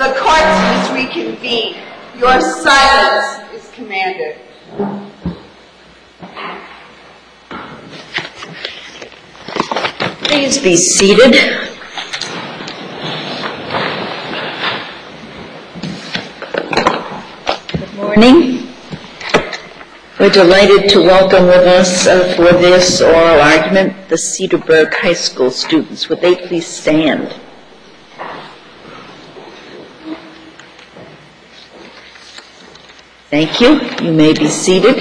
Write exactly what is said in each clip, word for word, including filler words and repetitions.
The court is reconvened. Your silence is commanded. Please be seated. Good morning. We're delighted to welcome with us uh, for this oral argument the Cedarburg High School students. Would they please stand? Thank you. You may be seated.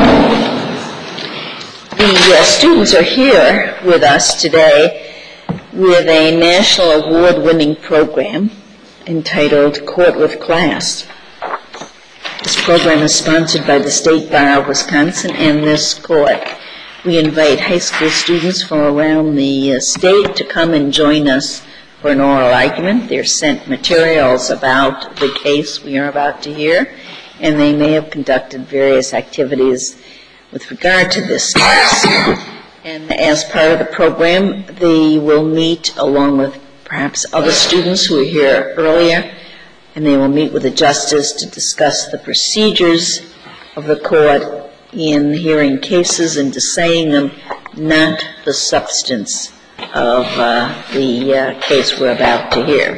The uh, students are here with us today with a national award-winning program entitled Court with Class. This program is sponsored by the State Bar of Wisconsin and this court. We invite high school students from around the uh, state to come and join us for an oral argument. They're sent materials about the case we are about to hear, and they may have conducted various activities with regard to this case. And as part of the program, they will meet along with perhaps other students who were here earlier, and they will meet with the justice to discuss the procedures of the court in hearing cases and deciding them, not the substance of uh, the uh, case we're about to hear.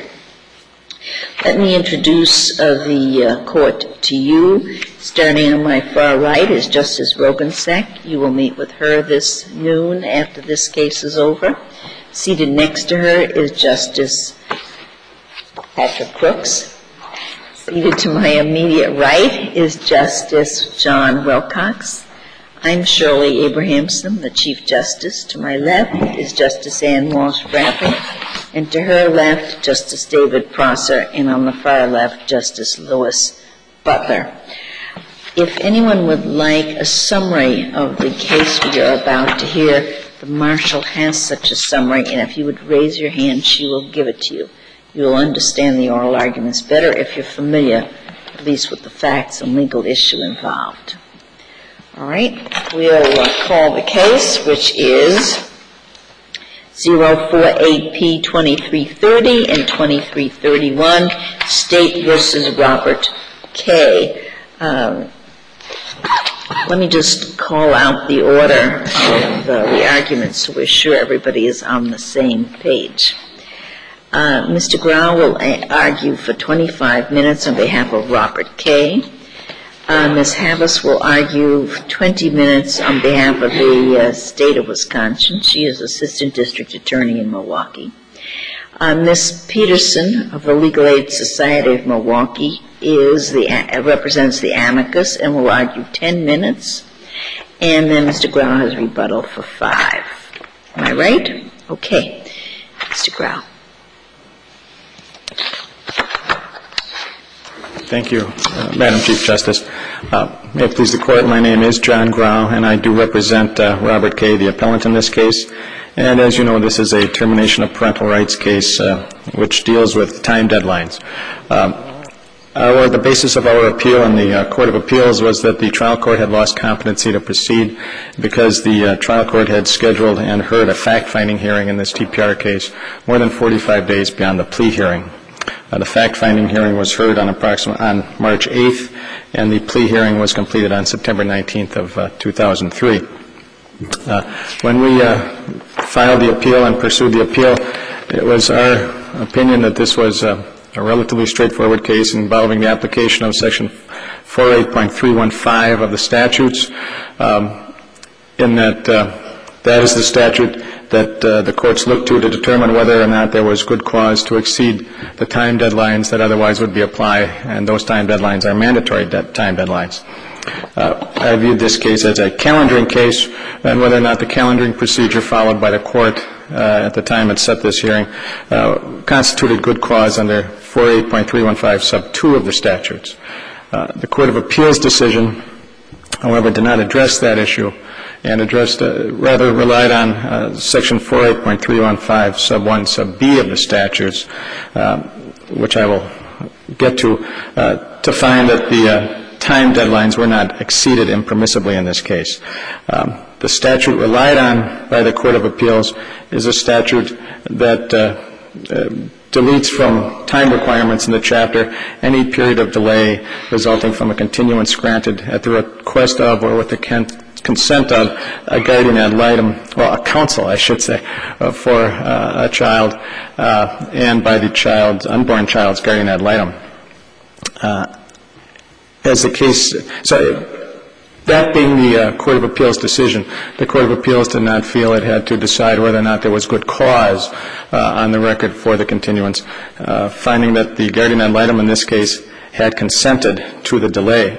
Let me introduce uh, the uh, court to you. Starting on my far right is Justice Roggensack. You will meet with her this noon after this case is over. Seated next to her is Justice Patrick Crooks. Seated to my immediate right is Justice John Wilcox. I'm Shirley Abrahamson, the Chief Justice. To my left is Justice Ann Walsh-Bradley, and to her left, Justice David Prosser, and on the far left, Justice Louis Butler. If anyone would like a summary of the case we are about to hear, the marshal has such a summary, and if you would raise your hand, she will give it to you. You will understand the oral arguments better if you're familiar, at least with the facts and legal issue involved. All right, we'll uh, call the case, which is zero four eight P twenty-three thirty and twenty-three thirty-one, State versus Robert K. Um, let me just call out the order of uh, the arguments so we're sure everybody is on the same page. Uh, Mister Grau will a- argue for twenty-five minutes on behalf of Robert K. Uh, Miz Havas will argue for twenty minutes on behalf of the uh, state of Wisconsin. She is Assistant District Attorney in Milwaukee. Uh, Miz Peterson of the Legal Aid Society of Milwaukee is the uh, represents the amicus and will argue ten minutes. And then Mister Grau has rebuttal for five. Am I right? Okay. Mister Grau. Thank you, uh, Madam Chief Justice. Uh, may it please the Court, my name is John Grau, and I do represent uh, Robert K., the appellant in this case. And as you know, this is a termination of parental rights case uh, which deals with time deadlines. Um, our, the basis of our appeal in the uh, Court of Appeals was that the trial court had lost competency to proceed because the uh, trial court had scheduled and heard a fact-finding hearing in this T P R case more than forty-five days beyond the plea hearing. Uh, the fact-finding hearing was heard on approximate on March eighth, and the plea hearing was completed on September nineteenth of uh, two thousand three. Uh, when we uh, filed the appeal and pursued the appeal, it was our opinion that this was uh, a relatively straightforward case involving the application of Section four eight point three one five of the statutes, um, in that uh, that is the statute that uh, the courts look to to determine whether or not there was good cause to exceed the time deadlines that otherwise would be applied, and those time deadlines are mandatory de- time deadlines. Uh, I viewed this case as a calendaring case, and whether or not the calendaring procedure followed by the court uh, at the time it set this hearing uh, constituted good cause under four eight point three one five sub two of the statutes. Uh, the Court of Appeals decision, however, did not address that issue, and addressed, uh, rather relied on uh, Section four eight point three one five sub one sub B of the statutes, uh, which I will get to, uh, to find that the uh, time deadlines were not exceeded impermissibly in this case. Um, the statute relied on by the Court of Appeals is a statute that uh, uh, deletes from time requirements in the chapter any period of delay resulting from a continuance granted at the request of or with the con- consent of a guardian ad litem, well, a counsel, I should say, uh, for uh, a child uh, and by the child's, unborn child's guardian ad litem. Uh, as the case, so that being the uh, Court of Appeals decision, the Court of Appeals did not feel it had to decide whether or not there was good cause uh, on the record for the continuance, uh, finding that the guardian ad litem in this case had consented to the delay.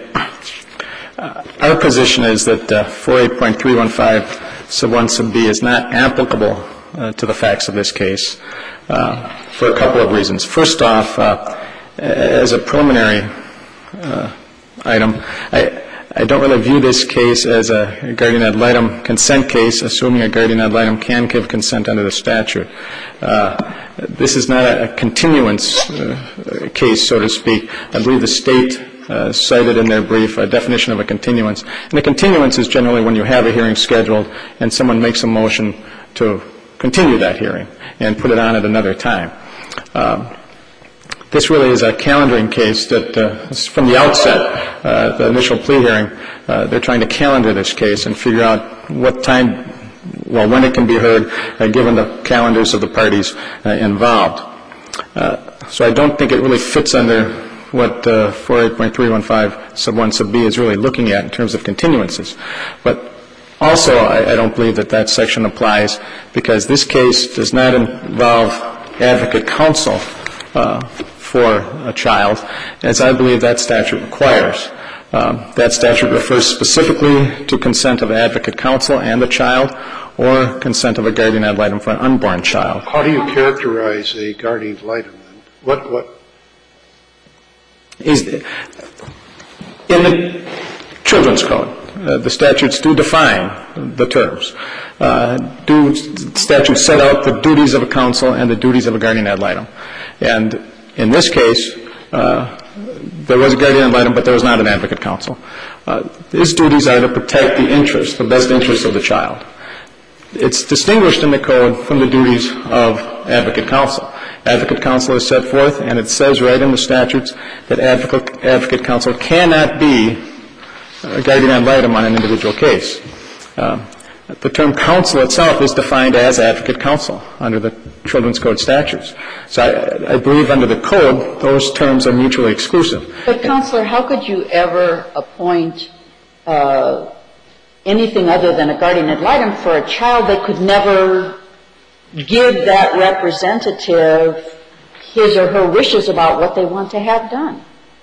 Uh, our position is that uh, forty-eight point three one five sub one sub B is not applicable uh, to the facts of this case uh, for a couple of reasons. First off, uh, as a preliminary uh, item, I, I don't really view this case as a guardian ad litem consent case, assuming a guardian ad litem can give consent under the statute. Uh, this is not a, a continuance uh, case, so to speak. I believe the state uh, cited in their brief a definition of a continuance. And a continuance is generally when you have a hearing scheduled and someone makes a motion to continue that hearing and put it on at another time. Um, This really is a calendaring case that uh, from the outset, uh, the initial plea hearing, uh, they're trying to calendar this case and figure out what time, well, when it can be heard, uh, given the calendars of the parties uh, involved. Uh, so I don't think it really fits under what uh, forty-eight point three one five sub one sub B is really looking at in terms of continuances. But also, I, I don't believe that that section applies because this case does not involve advocate counsel uh, for a child, as I believe that statute requires. Um, that statute refers specifically to consent of advocate counsel and the child or consent of a guardian ad litem for an unborn child. How do you characterize a guardian ad litem then? What, what? Is, in the Children's Code, uh, the statutes do define the terms. Uh, do statutes set out the duties of a counsel and the duties of a guardian ad litem. And in this case, uh, there was a guardian ad litem, but there was not an advocate counsel. Uh, his duties are to protect the interest, the best interest of the child. It's distinguished in the code from the duties of advocate counsel. Advocate counsel is set forth, and it says right in the statutes that advocate, advocate counsel cannot be a guardian ad litem on an individual case. Uh, The term counsel itself is defined as advocate counsel under the Children's Code statutes. So I, I believe under the code, those terms are mutually exclusive. But, Counselor, how could you ever appoint uh, anything other than a guardian ad litem for a child that could never give that representative his or her wishes about what they want to have done?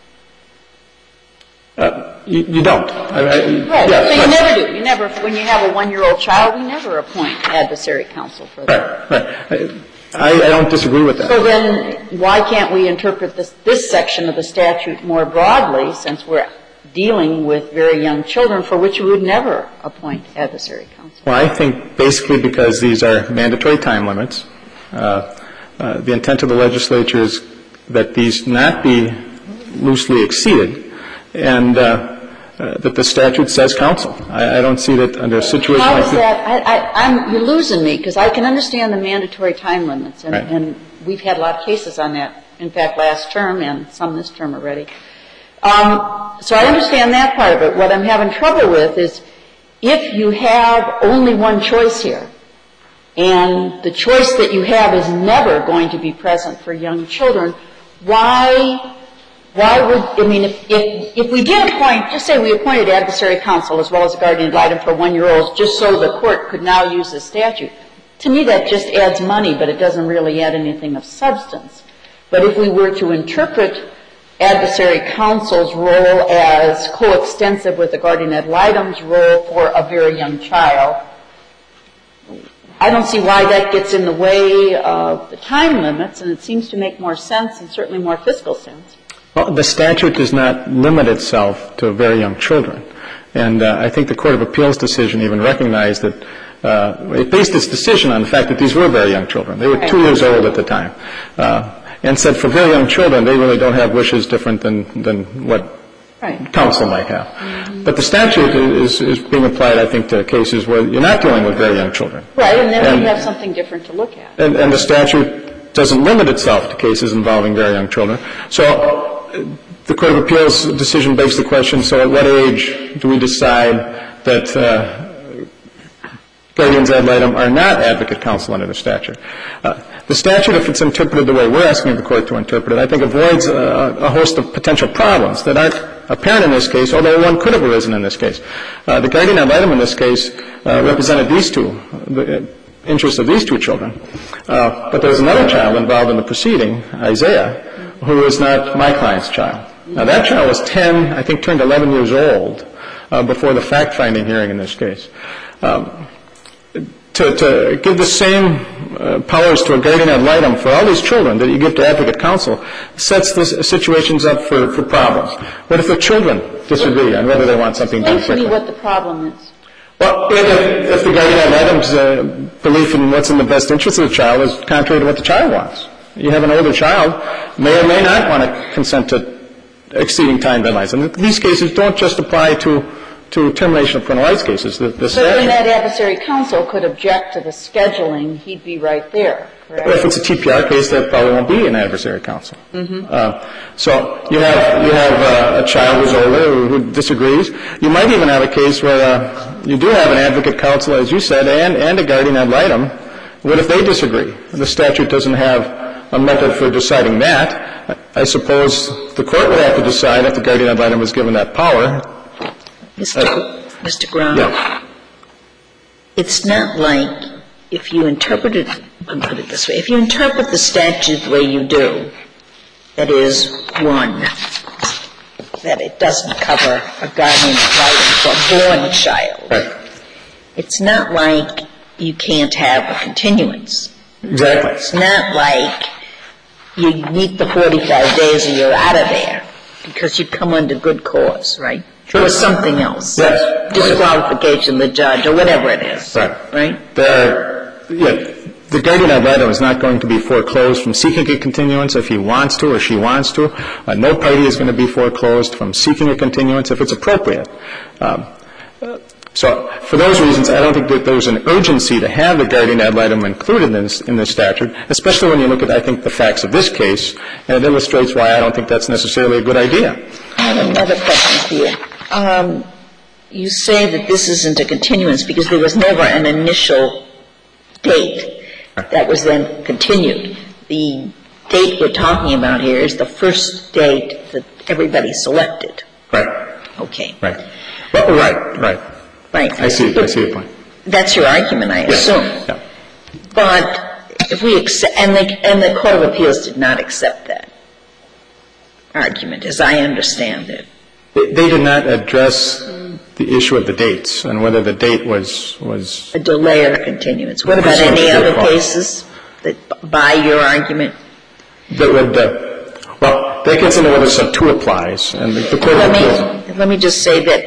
Uh, you, you don't. I, I, right. Yeah, so you right. never do. You never, when you have a one-year-old child, we never appoint adversary counsel for that. Right, right. I, I don't disagree with that. So then why can't we interpret this, this section of the statute more broadly, since we're dealing with very young children for which we would never appoint adversary counsel? Well, I think basically because these are mandatory time limits, uh, uh, the intent of the legislature is that these not be loosely exceeded, and uh, uh, that the statute says counsel. I, I don't see that under a situation How like is that? I, I, I'm, you're losing me, because I can understand the mandatory time limits, and, right. and we've had a lot of cases on that, in fact, last term and some this term already. Um, so I understand that part of it. What I'm having trouble with is if you have only one choice here, and the choice that you have is never going to be present for young children, why... Why would, I mean, if, if, if we did appoint, just say we appointed adversary counsel as well as a guardian ad litem for one-year-olds just so the court could now use the statute, to me that just adds money, but it doesn't really add anything of substance. But if we were to interpret adversary counsel's role as coextensive with the guardian ad litem's role for a very young child, I don't see why that gets in the way of the time limits, and it seems to make more sense and certainly more fiscal sense. Well, the statute does not limit itself to very young children. And uh, I think the Court of Appeals decision even recognized that uh, it based its decision on the fact that these were very young children. They were two years old at the time. Uh, and said for very young children, they really don't have wishes different than, than what right. counsel might have. Mm-hmm. But the statute is, is being applied, I think, to cases where you're not dealing with very young children. Right, and then and, we have something different to look at. And, and the statute doesn't limit itself to cases involving very young children. So the Court of Appeals decision begs the question, so at what age do we decide that uh, guardians ad litem are not advocate counsel under the statute? Uh, the statute, if it's interpreted the way we're asking the Court to interpret it, I think avoids a, a host of potential problems that aren't apparent in this case, although one could have arisen in this case. Uh, the guardian ad litem in this case uh, represented these two, the interests of these two children. Uh, but there was another child involved in the proceeding, Isaiah, who was not my client's child. Now, that child was ten, I think turned eleven years old uh, before the fact-finding hearing in this case. Um, to, to give the same uh, powers to a guardian ad litem for all these children that you give to advocate counsel sets the situations up for, for problems. What if the children disagree on whether they want something done quickly? Explain to me what the problem is. Well, if, if the guardian ad litem's uh, belief in what's in the best interest of the child is contrary to what the child wants. You have an older child, may or may not want to consent to exceeding time deadlines. And these cases don't just apply to to termination of parental rights cases. The, the so when that adversary counsel could object to the scheduling, he'd be right there, correct? If it's a T P R case, there probably won't be an adversary counsel. Mm-hmm. Uh, so you have you have uh, a child who's older who disagrees. You might even have a case where uh, you do have an advocate counsel, as you said, and, and a guardian ad litem. What if they disagree? The statute doesn't have a method for deciding that. I suppose the court would have to decide if the guardian ad litem was given that power. Mister Uh, Mister Brown, yeah. It's not like if you interpret it, I'll put it this way, if you interpret the statute the way you do, that is, one, that it doesn't cover a guardian ad litem for a born child. Right. It's not like you can't have a continuance. Exactly. It's not like you meet the forty-five days and you're out of there because you come under good cause, right? Sure. Or something else. Yes. Disqualification of the judge or whatever it is. Right. Right? There, yeah, the guardian ad litem is not going to be foreclosed from seeking a continuance if he wants to or she wants to. Uh, no party is going to be foreclosed from seeking a continuance if it's appropriate. Um, So for those reasons, I don't think that there's an urgency to have the guardian ad litem included in this, in this statute, especially when you look at, I think, the facts of this case, and it illustrates why I don't think that's necessarily a good idea. I have another question for you. Um, you say that this isn't a continuance because there was never an initial date that was then continued. The date we're talking about here is the first date that everybody selected. Right. Okay. Right. Well, right, right. Right. I see, I see your point. That's your argument, I Yes. assume. Yeah. But if we accept, and the, and the Court of Appeals did not accept that argument, as I understand it. They, they did not address the issue of the dates and whether the date was, was A delay or a continuance. What about any other cases that buy your argument? that would, uh, well, that gets into whether sub two applies, and the, the Court of Appeals. Let me, let me just say that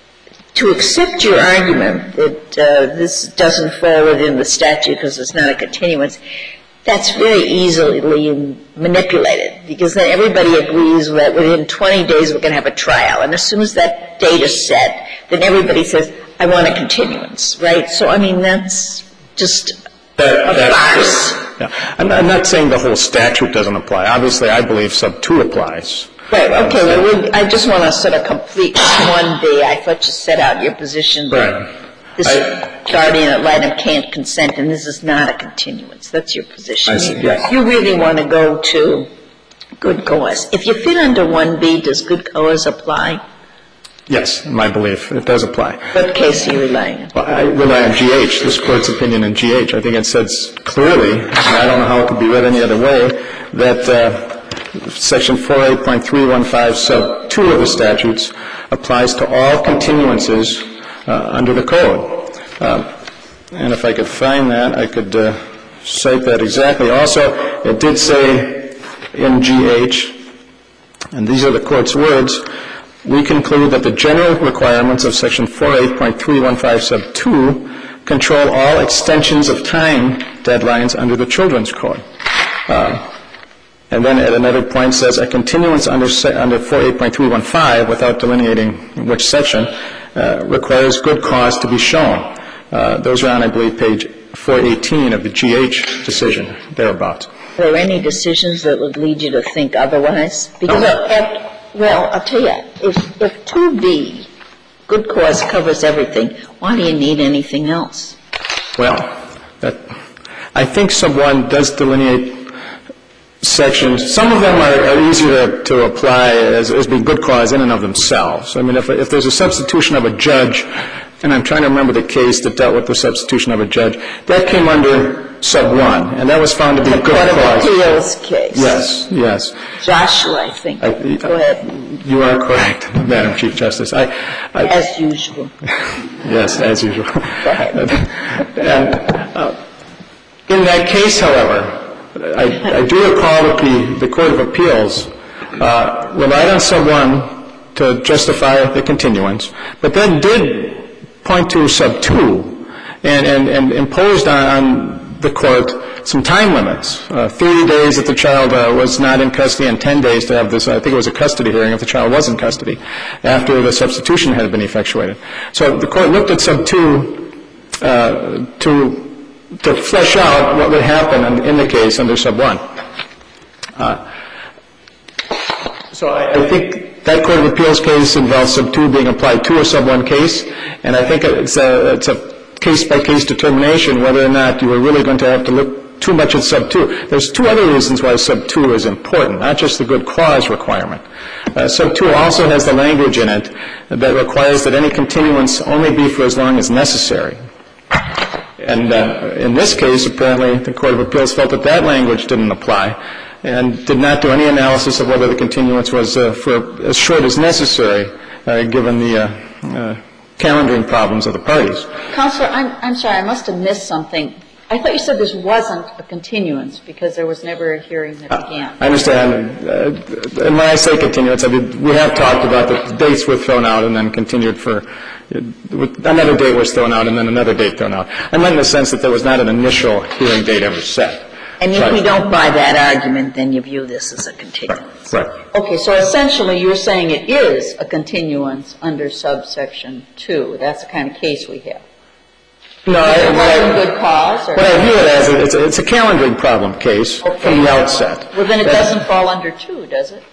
to accept your argument that uh, this doesn't fall within the statute because it's not a continuance, that's very easily manipulated because then everybody agrees that within twenty days we're going to have a trial. And as soon as that date is set, then everybody says, I want a continuance, right? So, I mean, that's just That, a farce. Yeah. I'm, I'm not saying the whole statute doesn't apply. Obviously, I believe sub two applies. Right, okay, well, we, I just want to sort of complete one day. I thought you set out your position that Right. this I, guardian ad litem can't consent and this is not a continuance. That's your position. I see, You- yes. You really want to go to good cause. If you fit under one B, does good cause apply? yes, in my belief, it does apply. What case are you relying on? Well, I rely on G H, this Court's opinion in G H. I think it says clearly, and I don't know how it could be read any other way, that uh, Section four oh eight point three one five sub two of the statutes applies to all continuances uh, under the Code. Um, and if I could find that, I could uh, cite that exactly. Also, it did say in G H, and these are the Court's words, we conclude that the general requirements of Section four oh eight point three one five sub two control all extensions of time deadlines under the Children's Code. Uh, and then at another point says a continuance under, under four oh eight point three one five, without delineating which section, uh, requires good cause to be shown. Uh, those are on, I believe, page four eighteen of the G H decision, thereabouts. there any decisions that would lead you to think otherwise? Because, No. if, well, I'll tell you, if, if two B, good cause covers everything, why do you need anything else? Well, that, I think sub one does delineate sections. Some of them are, are easier to, to apply as, as being good cause in and of themselves. I mean, if, if there's a substitution of a judge, and I'm trying to remember the case that dealt with the substitution of a judge, that came under sub one, and that was found to be The good Court cause. of Appeals case. Yes, yes. Joshua, I think. I, Go ahead. You are correct, Madam Chief Justice. I, I, As usual. Yes, as usual. Go ahead. And uh, in that case, however, I, I do recall that the, the Court of Appeals uh, relied on sub one to justify the continuance, but then did point to sub two and, and, and imposed on, on the court some time limits, uh, thirty days if the child uh, was not in custody and ten days to have this, I think it was a custody hearing if the child was in custody after the substitution had been effectuated. So the court looked at sub two uh, to to flesh out what would happen in, in the case under sub one. Uh, so I, I think that Court of Appeals case involves sub two being applied to a sub one case, and I think it's a, it's a case-by-case determination whether or not you are really going to have to look too much at sub two. There's two other reasons why sub two is important, not just the good cause requirement. Uh, sub two also has the language in it that requires that any continuance only be for as long as necessary. And uh, in this case, apparently, the Court of Appeals felt that that language didn't apply and did not do any analysis of whether the continuance was uh, for as short as necessary, uh, given the uh, uh, calendaring problems of the parties. Counselor, I'm, I'm sorry, I must have missed something. I thought you said this wasn't a continuance because there was never a hearing that began. I understand. Uh, and when I say continuance, I mean, we have talked about the dates were thrown out and then continued for another date was thrown out and then another date thrown out. I meant in the sense that there was not an initial hearing date ever set. And if right. we don't buy that argument, then you view this as a continuance. Right. right. Okay, so essentially you're saying it is a continuance under subsection two. That's the kind of case we have. No, I, it wasn't I, good cause? Or? What I view it as, it's a, it's a calendaring problem case okay. from the outset. Well, then it That's, doesn't fall under two, does it?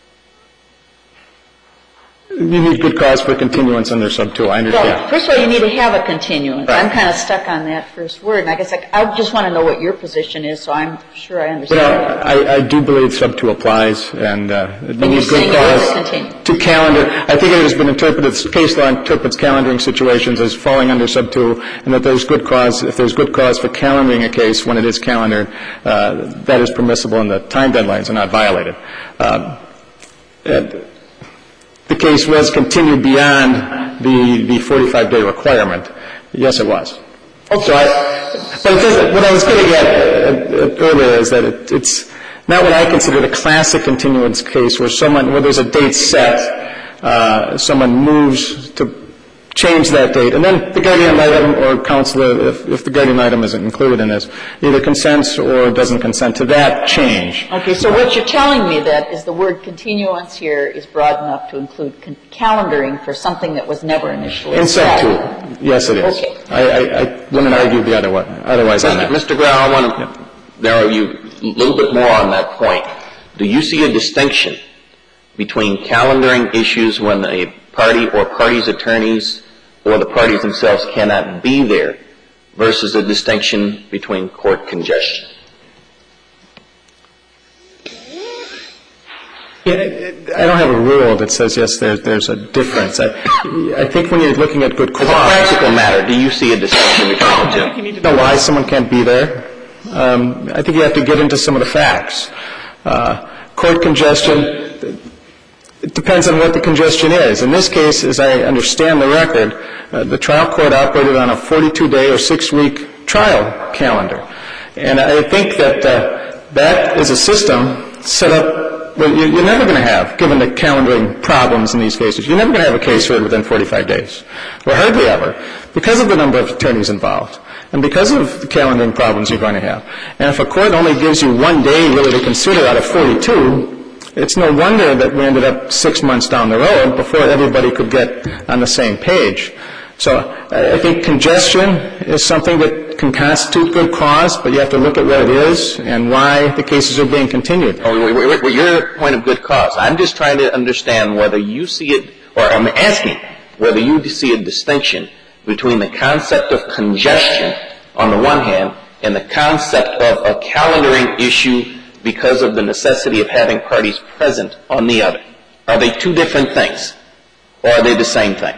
You need good cause for continuance under sub two. I understand. Well, first of all, you need to have a continuance. Right. I'm kind of stuck on that first word. And I guess I, I just want to know what your position is, so I'm sure I understand. Well, I, I do believe sub two applies, and uh, you and need you're good saying cause it is a continuance. to calendar. I think it has been interpreted, case law interprets calendaring situations as falling under sub two, and that there's good cause, if there's good cause for calendaring a case when it is calendared, uh, that is permissible and the time deadlines are not violated. Uh, and, The case was continued beyond the, the forty-five day requirement. Yes, it was. Okay. So I, but it doesn't, what I was getting at, at, at earlier is that it, it's not what I consider a classic continuance case where someone, where there's a date set, uh, someone moves to change that date, and then the guardian item or counselor, if, if the guardian item isn't included in this, either consents or doesn't consent to that change. Okay, so what you're telling me that is the word continuance here is broad enough to include con- calendaring for something that was never initially In set. sub two, yes, it is. Okay. I, I, I wouldn't argue the other way, otherwise on that. Mister Grau, I want to yeah. narrow you a little bit more on that point. Do you see a distinction between calendaring issues when a party or parties' attorneys or the parties themselves cannot be there versus a distinction between court congestion? Yeah, I don't have a rule that says, yes, there's, there's a difference. I, I think when you're looking at good cause. As a practical matter, do you see a distinction between the two? I think you need to know why someone can't be there. Um, I think you have to get into some of the facts. Uh, court congestion, it depends on what the congestion is. In this case, as I understand the record, uh, the trial court operated on a forty-two day or six-week trial calendar. And I think that uh, that is a system set up, well, you're never going to have, given the calendaring problems in these cases, you're never going to have a case heard within forty-five days. Or hardly ever, because of the number of attorneys involved. And because of the calendaring problems you're going to have. And if a court only gives you one day really to consider out of forty-two, it's no wonder that we ended up six months down the road before everybody could get on the same page. So uh, I think congestion is something that can constitute good cause, but you have to look at what it is and why the cases are being continued. Oh, wait, wait, wait, your point of good cause. I'm just trying to understand whether you see it, or I'm asking whether you see a distinction between the concept of congestion on the one hand and the concept of a calendaring issue because of the necessity of having parties present on the other. Are they two different things, or are they the same thing?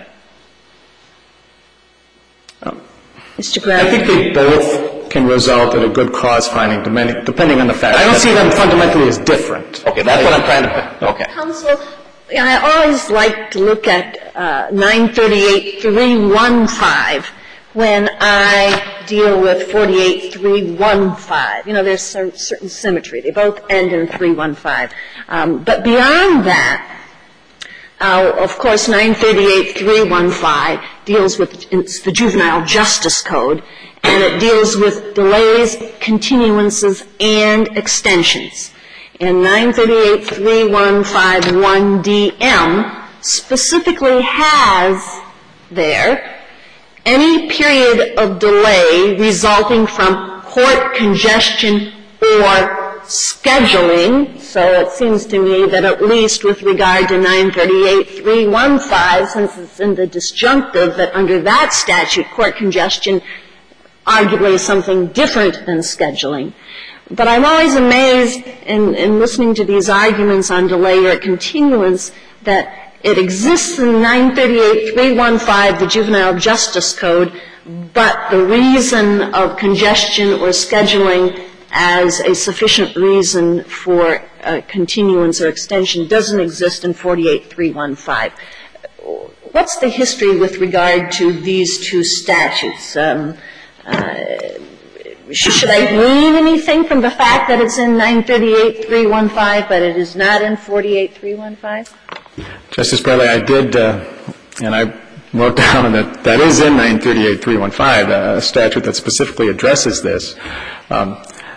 Um, Mister Brown? I think they both can result in a good cause finding, depending on the fact. I don't see them fundamentally as different. Okay, that's what I'm trying to... Okay. Counsel, I always like to look at uh, nine thirty-eight three fifteen when I deal with forty-eight three fifteen. You know, there's some certain symmetry. They both end in three fifteen. Um, but beyond that, uh, of course, nine thirty-eight three fifteen deals with it's the Juvenile Justice Code, and it deals with delays, continuances, and extensions. And nine thirty-eight three fifteen one D M specifically has there any period of delay resulting from court congestion or scheduling. So it seems to me that at least with regard to nine thirty-eight three fifteen, since it's in the disjunctive, that under that statute, court congestion arguably is something different than scheduling. But I'm always amazed in, in listening to these arguments on delay or continuance that it exists in nine thirty-eight three fifteen, the Juvenile Justice Code, but the reason of congestion or scheduling as a sufficient reason for uh, continuance or extension doesn't exist in forty-eight three fifteen. What's the history with regard to these two statutes? Um, uh, Should I glean anything from the fact that it's in nine thirty-eight three fifteen, but it is not in forty-eight three fifteen? Justice Bradley, I did, uh, and I wrote down that that is in nine thirty-eight three fifteen, a statute that specifically addresses this. Um,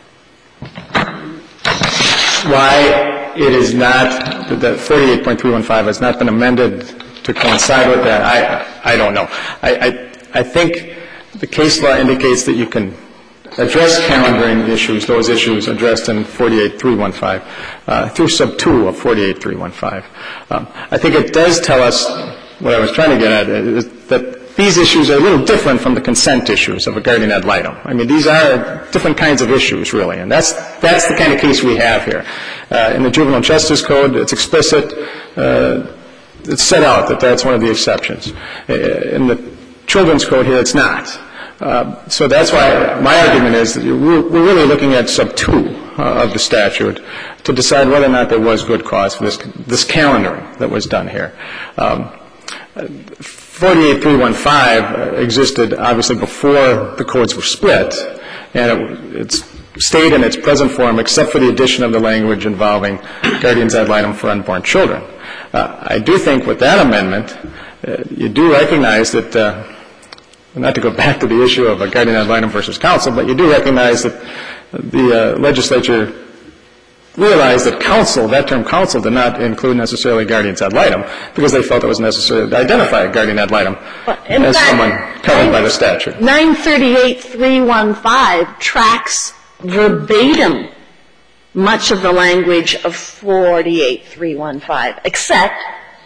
why it is not, that forty-eight point three fifteen has not been amended to coincide with that, I, I don't know. I, I, I think the case law indicates that you can address calendaring issues, those issues addressed in forty-eight three fifteen, uh, through sub two of forty-eight three fifteen. Um, I think it does tell us, what I was trying to get at, is that these issues are a little different from the consent issues of a guardian ad litem. I mean, these are different kinds of issues, really, and that's that's the kind of case we have here. Uh, in the Juvenile Justice Code, it's explicit. Uh, it's set out that that's one of the exceptions. Uh, in the Children's Code here, it's not. Uh, so that's why my argument is that we're, we're really looking at sub two uh, of the statute to decide whether or not there was good cause for this this calendaring that was done here. Um, forty-eight three fifteen existed obviously before the codes were split, and it, it's stayed in its present form except for the addition of the language involving guardians ad litem for unborn children. Uh, I do think with that amendment, uh, you do recognize that. Uh, Not to go back to the issue of a guardian ad litem versus counsel, but you do recognize that the uh, legislature realized that counsel, that term counsel, did not include necessarily guardians ad litem because they felt it was necessary to identify a guardian ad litem as fact, someone covered by the statute. nine thirty-eight three fifteen tracks verbatim much of the language of forty-eight three fifteen, except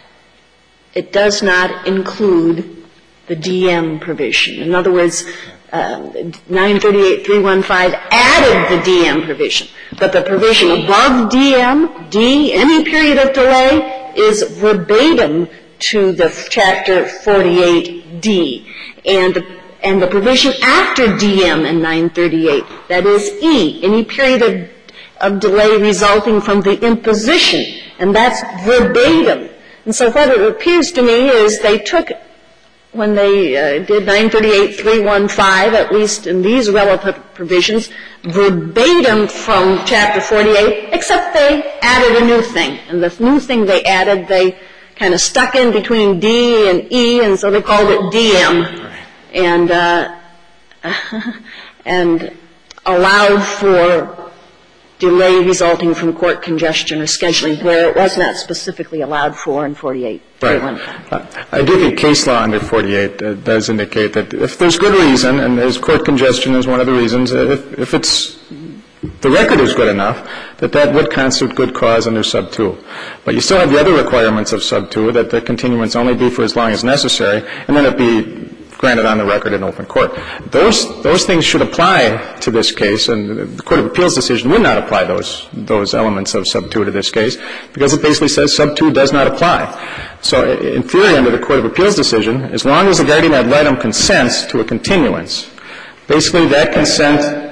it does not include the D M provision. In other words, uh, nine thirty-eight three fifteen added the D M provision, but the provision above D M, D, any period of delay, is verbatim to the chapter forty-eight D. And the, and the provision after D M in nine thirty-eight, that is E, any period of, of delay resulting from the imposition, and that's verbatim. And so what it appears to me is they took when they uh, did nine thirty-eight three fifteen, at least in these relevant provisions, verbatim from Chapter forty-eight, except they added a new thing. And the new thing they added, they kind of stuck in between D and E, and so they called it D M. And, uh, and allowed for delay resulting from court congestion or scheduling where it was not specifically allowed for in forty-eight three one five. Right. I do think case law under forty-eight uh, does indicate that if there's good reason, and there's court congestion is one of the reasons, if, if it's the record is good enough, that that would constitute good cause under sub two. But you still have the other requirements of sub two, that the continuance only be for as long as necessary, and then it be granted on the record in open court. Those those things should apply to this case, and the Court of Appeals decision would not apply those those elements of sub two to this case, because it basically says sub two does not apply. So in theory, under the Court of Appeals decision, as long as the guardian ad litem consents to a continuance, basically that consent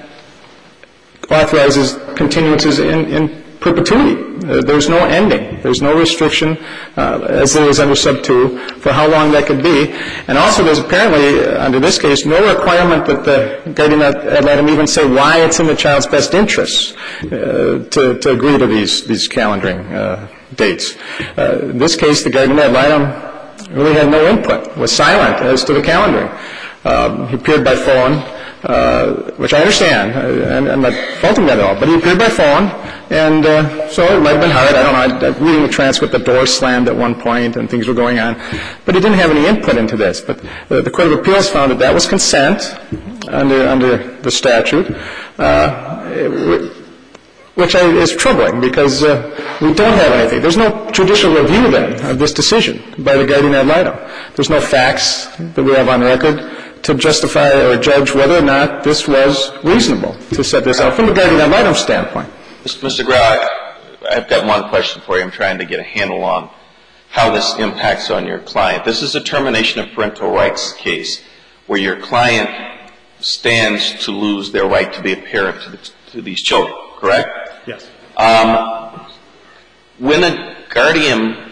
authorizes continuances in, in perpetuity. Uh, there's no ending. There's no restriction, uh, as there is under sub two, for how long that could be. And also there's apparently, uh, under this case, no requirement that the guardian ad litem even say why it's in the child's best interests uh, to, to agree to these, these calendaring uh, dates. Uh, in this case, the guardian ad litem really had no input, was silent as to the calendaring. Um, he appeared by phone, uh, which I understand, and I'm not faulting that at all, but he appeared by phone, and uh, so it might have been hard. I don't know. I, I, reading the transcript, the door slammed at one point and things were going on. But he didn't have any input into this. But uh, the Court of Appeals found that that was consent under under the statute, uh, it, which I, is troubling because uh, we don't have anything. There's no judicial review then of this decision by the guardian ad litem. There's no facts that we have on record to justify or judge whether or not this was reasonable to set this out from the guardian ad litem standpoint. Mister Grau, I've got one question for you. I'm trying to get a handle on how this impacts on your client. This is a termination of parental rights case where your client stands to lose their right to be a parent to, the, to these children, correct? Yes. Um, when a guardian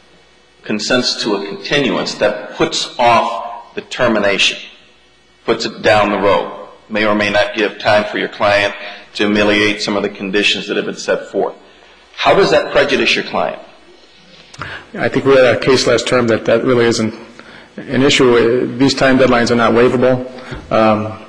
consents to a continuance, that puts off the termination, puts it down the road, may or may not give time for your client to ameliorate some of the conditions that have been set forth. How does that prejudice your client? I think we had a case last term that that really isn't an issue. These time deadlines are not waivable. Um,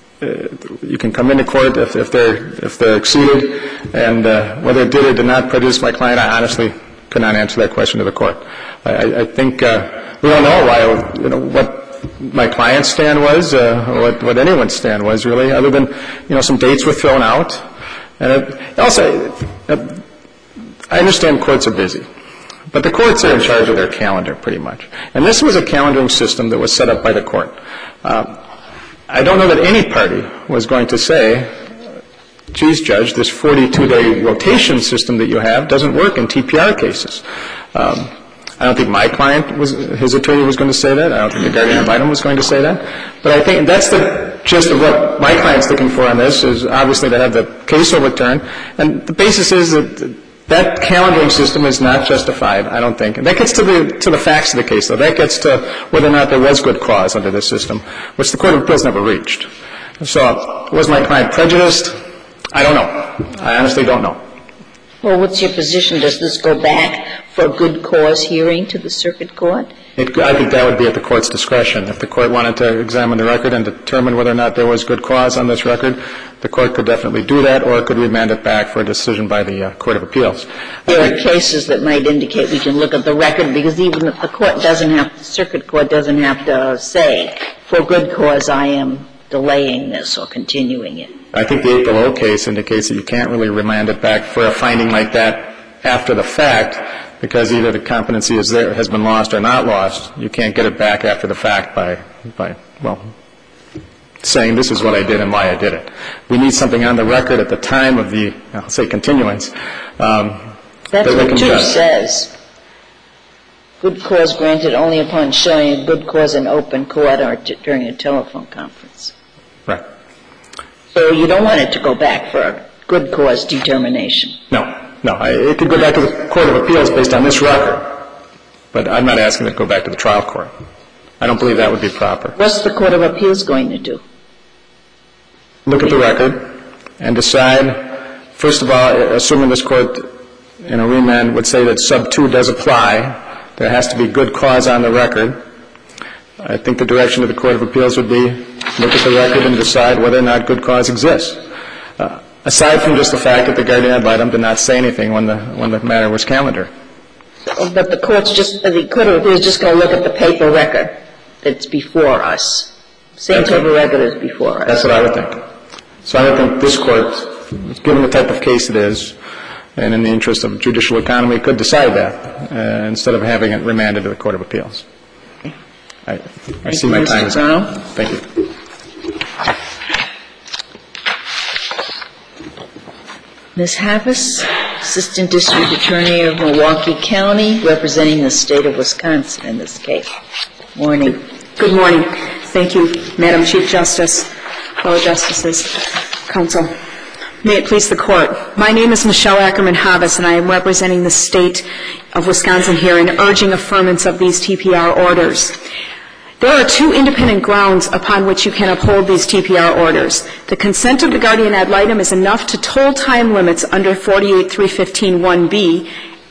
you can come into court if, if they're if they're exceeded, and uh, whether it did or did not prejudice my client, I honestly could not answer that question to the court. I, I think uh, we don't know why, you know, what my client's stand was, uh, or what, what anyone's stand was, really, other than, you know, some dates were thrown out. And it, also, uh, I understand courts are busy, but the courts are in charge of their calendar, pretty much. And this was a calendaring system that was set up by the court. Um, I don't know that any party was going to say, geez, Judge, this forty-two day rotation system that you have doesn't work in T P R cases. Um, I don't think my client was, his attorney was going to say that. I don't think the guardian ad litem was going to say that. But I think that's the gist of what my client's looking for on this, is obviously to have the case overturned. And the basis is that that calendaring system is not justified, I don't think. And that gets to the to the facts of the case, though. That gets to whether or not there was good cause under this system, which the Court of Appeals never reached. So was my client prejudiced? I don't know. I honestly don't know. Well, what's your position? Does this go back for a good cause hearing to the circuit court? It, I think that would be at the court's discretion. If the court wanted to examine the record and determine whether or not there was good cause on this record, the court could definitely do that, or it could remand it back for a decision by the uh, Court of Appeals. There are cases that might indicate we can look at the record, because even if the court doesn't have, the circuit court doesn't have to say, for good cause I am delaying this or continuing it. I think the eight below case indicates that you can't really remand it back for a finding like that after the fact, because either the competency is there, has been lost or not lost. You can't get it back after the fact by, by well, saying this is what I did and why I did it. We need something on the record at the time of the, I'll say, continuance. Um, That's that what two just, says. Good cause granted only upon showing a good cause in open court or t- during a telephone conference. Right. So you don't want it to go back for a good cause determination. No. No, I, it could go back to the Court of Appeals based on this record, but I'm not asking it to go back to the trial court. I don't believe that would be proper. What's the Court of Appeals going to do? Look at the record and decide, first of all, assuming this court in a remand would say that sub two does apply, there has to be good cause on the record. I think the direction of the Court of Appeals would be look at the record and decide whether or not good cause exists. Uh, aside from just the fact that the guardian ad litem did not say anything when the when the matter was calendared. But the court's just, the court is just going to look at the paper record that's before us. Same paper record as before us. That's what I would think. So I would think this court, given the type of case it is, and in the interest of judicial economy, could decide that uh, instead of having it remanded to the Court of Appeals. I, I see my time is up. Thank you. Miz Havas, Assistant District Attorney of Milwaukee County, representing the state of Wisconsin in this case. Morning. Good morning. Thank you, Madam Chief Justice, fellow justices, counsel. May it please the Court. My name is Michelle Ackerman Havas, and I am representing the state of Wisconsin here in urging affirmance of these T P R orders. There are two independent grounds upon which you can uphold these T P R orders. The consent of the guardian ad litem is enough to toll time limits under forty-eight three fifteen one B,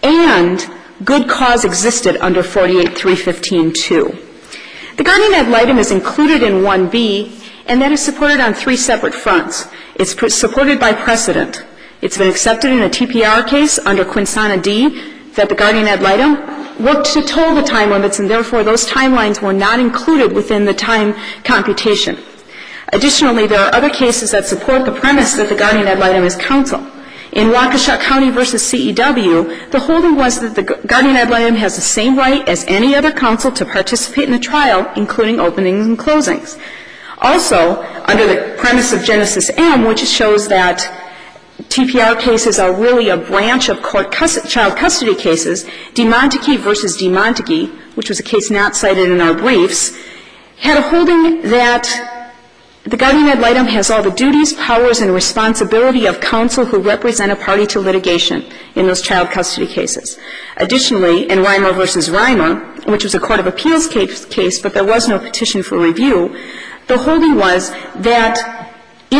and good cause existed under forty-eight three fifteen two. The guardian ad litem is included in one B, and that is supported on three separate fronts. It's supported by precedent. It's been accepted in a T P R case under Quinsana D that the guardian ad litem worked to toll the time limits, and therefore those timelines were not included within the time computation. Additionally, there are other cases that support the premise that the guardian ad litem is counsel. In Waukesha County versus C E W, the holding was that the guardian ad litem has the same right as any other counsel to participate in the trial, including openings and closings. Also, under the premise of Genesis M, which shows that T P R cases are really a branch of court cus- child custody cases, DeMontague versus DeMontague, which was a case not cited in our briefs, had a holding that the guardian ad litem has all the duties, powers, and responsibility of counsel who represent a party to litigation in those child custody cases. Additionally, in Reimer versus Reimer, which was a court of appeals case, case but there was no petition for review, the holding was that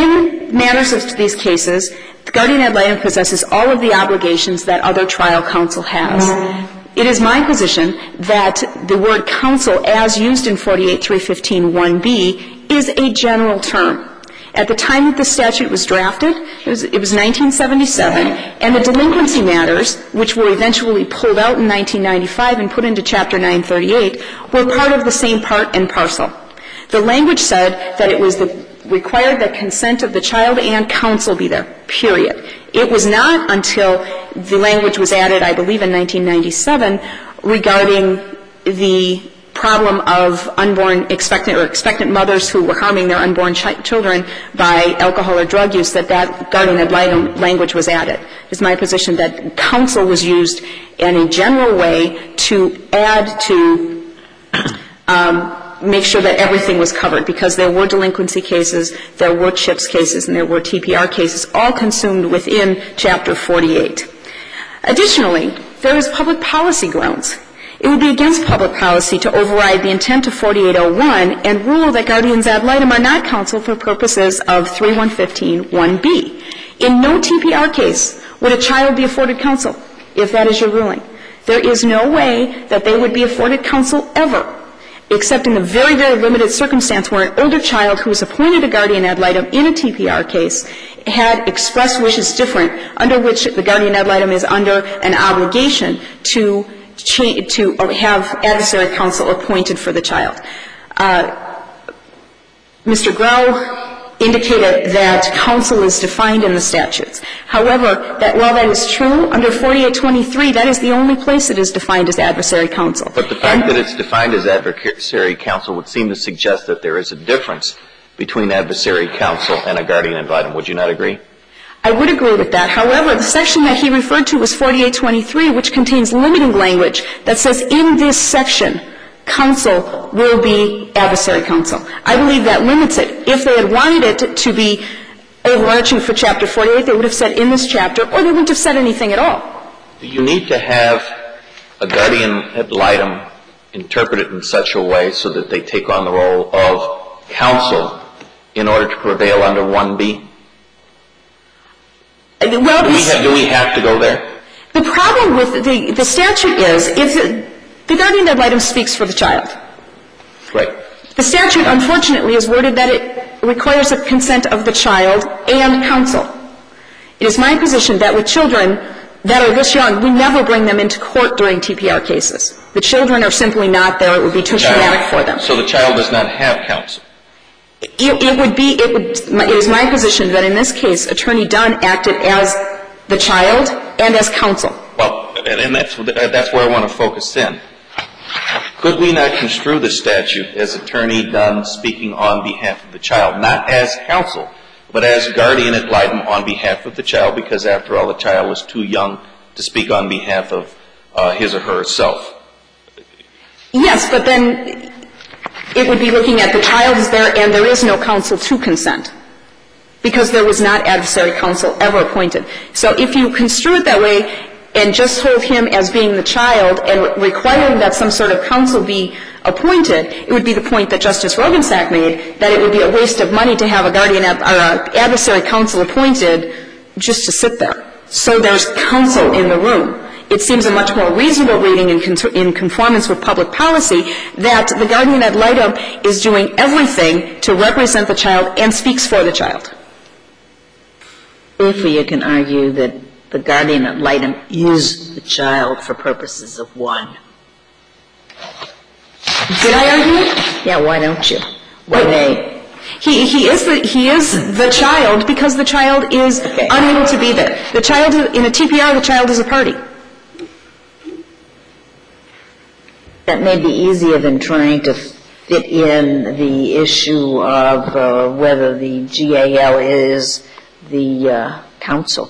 in matters of these cases, the guardian ad litem possesses all of the obligations that other trial counsel has. It is my position that the word counsel, as used in forty-eight three fifteen one B, is a general term. At the time that the statute was drafted, it was, it was nineteen seventy-seven, and the delinquency matters, which were eventually pulled out in nineteen ninety-five and put into Chapter nine thirty-eight, were part of the same part and parcel. The language said that it was the required that consent of the child and counsel be there, period. It was not until the language was added, I believe in nineteen ninety-seven, regarding the problem of unborn expectant or expectant mothers who were harming their unborn chi- children by alcohol or drug use that that guardian ad litem language was added. It's my position that counsel was used in a general way to add to um, make sure that everything was covered, because there were delinquency cases, there were CHIPS cases, and there were T P R cases, all consumed within Chapter forty-eight. Additionally, there is public policy grounds. It would be against public policy to override the intent of forty-eight oh one and rule that guardians ad litem are not counsel for purposes of thirty-one fifteen one B. In no T P R case would a child be afforded counsel, if that is your ruling. There is no way that they would be afforded counsel ever, except in the very, very limited circumstance where an older child who was appointed a guardian ad litem in a T P R case had expressed wishes different, under which the guardian ad litem is under an obligation to cha- to have adversary counsel appointed for the child. Uh, Mister Grau indicated that counsel is defined in the statutes. However, that while that is true, under forty-eight twenty-three, that is the only place it is defined as adversary counsel. But the fact and, that it's defined as adversary counsel would seem to suggest that there is a difference between adversary counsel and a guardian ad litem. Would you not agree? I would agree with that. However, the section that he referred to was forty-eight twenty-three, which contains limiting language that says in this section, counsel will be adversary counsel. I believe that limits it. If they had wanted it to be overarching for Chapter forty-eight, they would have said in this chapter, or they wouldn't have said anything at all. Do you need to have a guardian ad litem interpreted in such a way so that they take on the role of counsel in order to prevail under one B? Well, do, we have, do we have to go there? The problem with the, the statute is, if the, the guardian ad litem speaks for the child. Right. The statute, unfortunately, is worded that it requires the consent of the child and counsel. It is my position that with children that are this young, we never bring them into court during T P R cases. The children are simply not there. It would be too traumatic for them. So the child does not have counsel? It, it would be, it would, it is my position that in this case, Attorney Dunn acted as the child and as counsel. Well, and that's, that's where I want to focus in. Could we not construe the statute as Attorney Dunn speaking on behalf of the child, not as counsel, but as guardian ad litem on behalf of the child, because after all, the child was too young to speak on behalf of uh, his or herself? Yes, but then it would be looking at the child is there and there is no counsel to consent, because there was not adversary counsel ever appointed. So if you construe it that way and just hold him as being the child and requiring that some sort of counsel be appointed, it would be the point that Justice Rogensack made, that it would be a waste of money to have a guardian ad, or a adversary counsel appointed just to sit there. So there's counsel in the room. It seems a much more reasonable reading in, con- in conformance with public policy that the guardian ad litem is doing everything to represent the child and speaks for the child. If you can argue that the guardian ad litem is the child for purposes of one. Did I argue it? Yeah, why don't you? Why they? He, he, is the, he is the child because the child is okay. unable to be there. The child, in a T P R, the child is a party. That may be easier than trying to fit in the issue of uh, whether the G A L is the uh, counsel.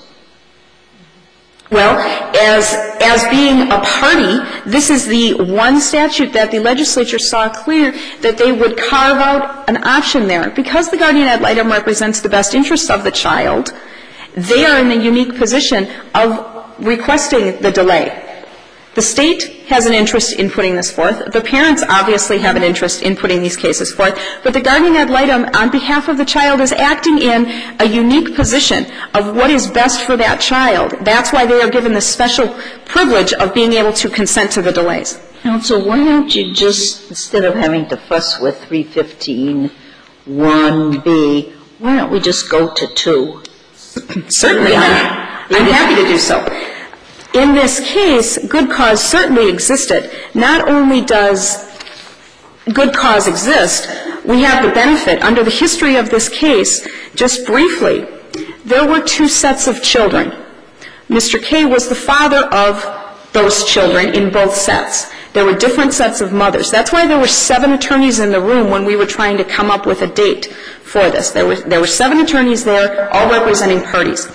Well, as, as being a party, this is the one statute that the legislature saw clear that they would carve out an option there. Because the guardian ad litem represents the best interests of the child, they are in the unique position of requesting the delay. The state has an interest in putting this forth. The parents obviously have an interest in putting these cases forth. But the guardian ad litem, on behalf of the child, is acting in a unique position of what is best for that child. That's why they are given the special privilege of being able to consent to the delays. Counsel, why don't you just, instead of having to fuss with three fifteen one B, why don't we just go to two? Certainly. I'm, I'm happy to do so. In this case, good cause certainly existed. Not only does good cause exist, we have the benefit. Under the history of this case, just briefly, there were two sets of children. Mister K was the father of those children in both sets. There were different sets of mothers. That's why there were seven attorneys in the room when we were trying to come up with a date for this. There were, there were seven attorneys there, all representing parties.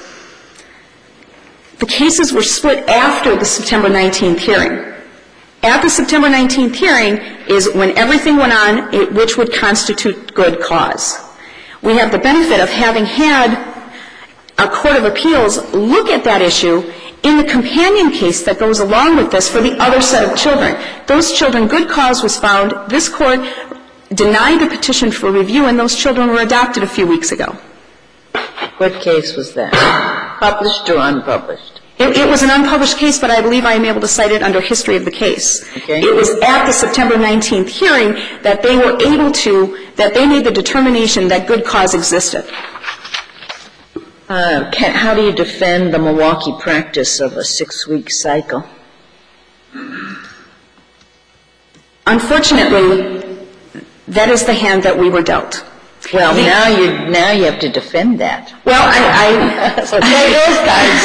The cases were split after the September nineteenth hearing. At the September nineteenth hearing is when everything went on, it, which would constitute good cause. We have the benefit of having had a court of appeals look at that issue in the companion case that goes along with this for the other set of children. Those children, good cause was found. This court denied the petition for review, and those children were adopted a few weeks ago. What case was that? Published or unpublished? It, it was an unpublished case, but I believe I am able to cite it under history of the case. Okay. It was at the September nineteenth hearing that they were able to, that they made the determination that good cause existed. Uh, can, how do you defend the Milwaukee practice of a six-week cycle? Unfortunately, that is the hand that we were dealt. Well, the, now you now you have to defend that. Well, I, I so take those guys.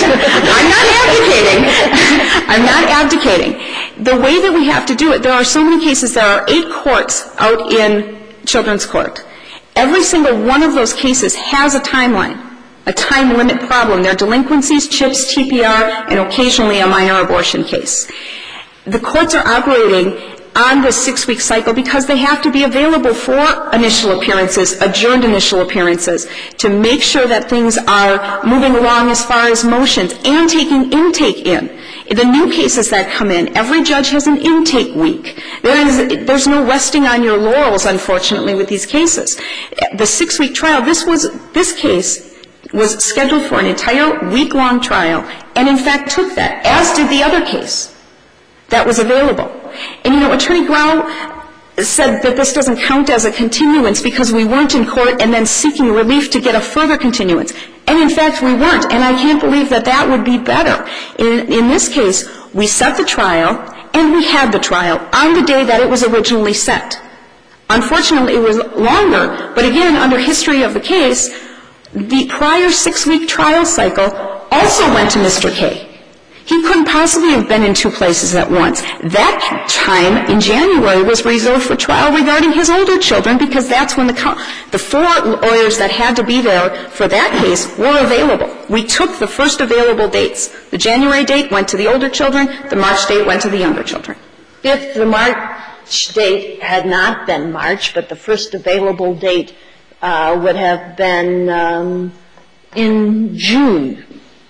I'm not abdicating. I'm not abdicating. The way that we have to do it, there are so many cases. There are eight courts out in children's court. Every single one of those cases has a timeline, a time limit problem. There are delinquencies, chips, T P R, and occasionally a minor abortion case. The courts are operating on this six-week cycle because they have to be available for initial appearances, adjourned initial appearances, to make sure that things are moving along as far as motions and taking intake in. The new cases that come in, every judge has an intake week. There is, there's no resting on your laurels, unfortunately, with these cases. The six-week trial, this was, this case was scheduled for an entire week-long trial and, in fact, took that, as did the other case that was available. And, you know, Attorney Grau said that this doesn't count as a continuance because we weren't in court and then seeking relief to get a further continuance. And in fact, we weren't. And I can't believe that that would be better. In, in this case, we set the trial, and we had the trial on the day that it was originally set. Unfortunately, it was longer, but again, under history of the case, the prior six-week trial cycle also went to Mister K. He couldn't possibly have been in two places at once. That time in January was reserved for trial regarding his older children because that's when the, the four lawyers that had to be there for that case were available. We took the first available dates. The January date went to the older children. The March date went to the younger children. If the March date had not been March, but the first available date uh, would have been um, in June,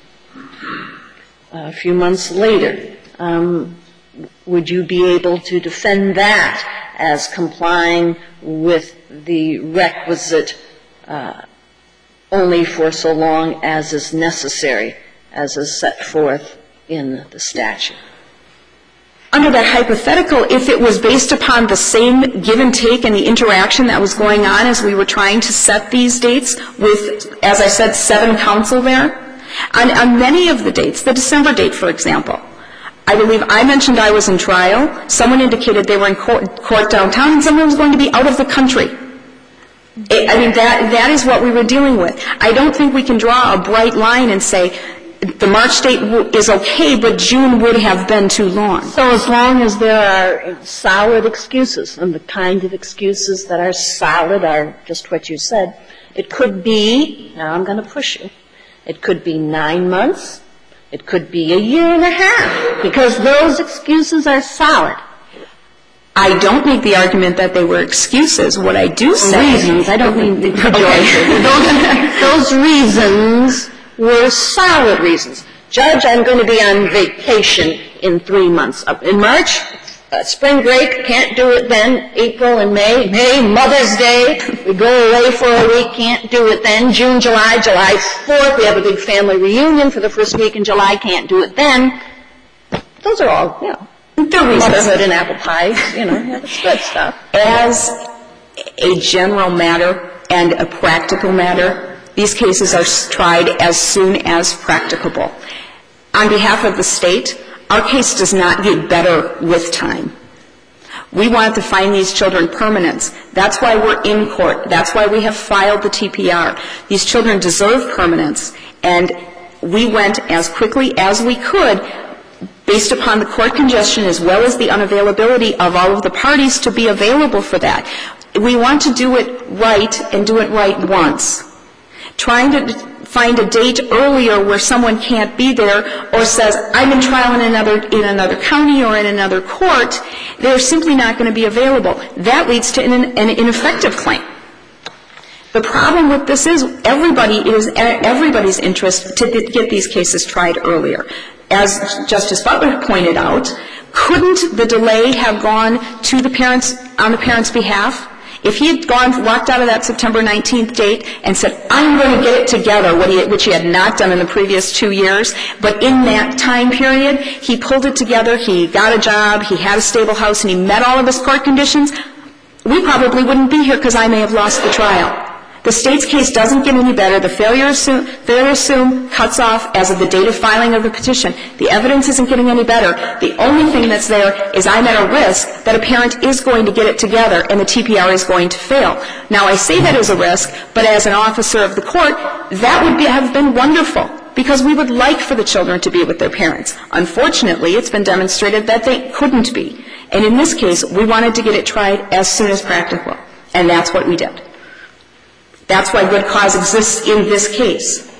a few months later, um, would you be able to defend that as complying with the requisite uh, only for so long as is necessary, as is set forth in the statute? Under that hypothetical, if it was based upon the same give and take and the interaction that was going on as we were trying to set these dates with, as I said, seven counsel there, On, on many of the dates, the December date, for example, I believe I mentioned I was in trial. Someone indicated they were in court, court downtown, and someone was going to be out of the country. It, I mean, that that is what we were dealing with. I don't think we can draw a bright line and say the March date w- is okay, but June would have been too long. So as long as there are solid excuses, and the kind of excuses that are solid are just what you said, it could be, now I'm going to push you, it could be nine months. It could be a year and a half, because those excuses are solid. I don't make the argument that they were excuses. What I do say reasons. I don't mean the pejorative. Those, those reasons were solid reasons. Judge, I'm going to be on vacation in three months. In March, uh, spring break, can't do it then. April and May, May, Mother's Day, we go away for a week, can't do it then. June, July, July fourth, we have a big family reunion for the first week in July, can't do it then. Those are all, you know, motherhood and apple pies, you know, that's good stuff. As a general matter and a practical matter, these cases are tried as soon as practicable. On behalf of the state, our case does not get better with time. We want to find these children permanence. That's why we're in court. That's why we have filed the T P R. These children deserve permanence, and we went as quickly as we could based upon the court congestion as well as the unavailability of all of the parties to be available for that. We want to do it right and do it right once. Trying to find a date earlier where someone can't be there or says, I'm in trial in another, in another county or in another court, they're simply not going to be available. That leads to an, an ineffective claim. The problem with this is everybody is everybody's interest to get these cases tried earlier. As Justice Butler pointed out, couldn't the delay have gone to the parents, on the parents' behalf? If he had gone, walked out of that September nineteenth date and said, I'm going to get it together, which he had not done in the previous two years, but in that time period, he pulled it together, he got a job, he had a stable house, and he met all of his court conditions, we probably wouldn't be here because I may have lost the trial. The state's case doesn't get any better. The failure assume, failure assume cuts off as of the date of filing of the petition. The evidence isn't getting any better. The only thing that's there is I'm at a risk that a parent is going to get it together and the T P R is going to fail. Now, I say that as a risk, but as an officer of the court, that would be, have been wonderful because we would like for the children to be with their parents. Unfortunately, it's been demonstrated that they couldn't be. And in this case, we wanted to get it tried as soon as practical, and that's what we did. That's why good cause exists in this case.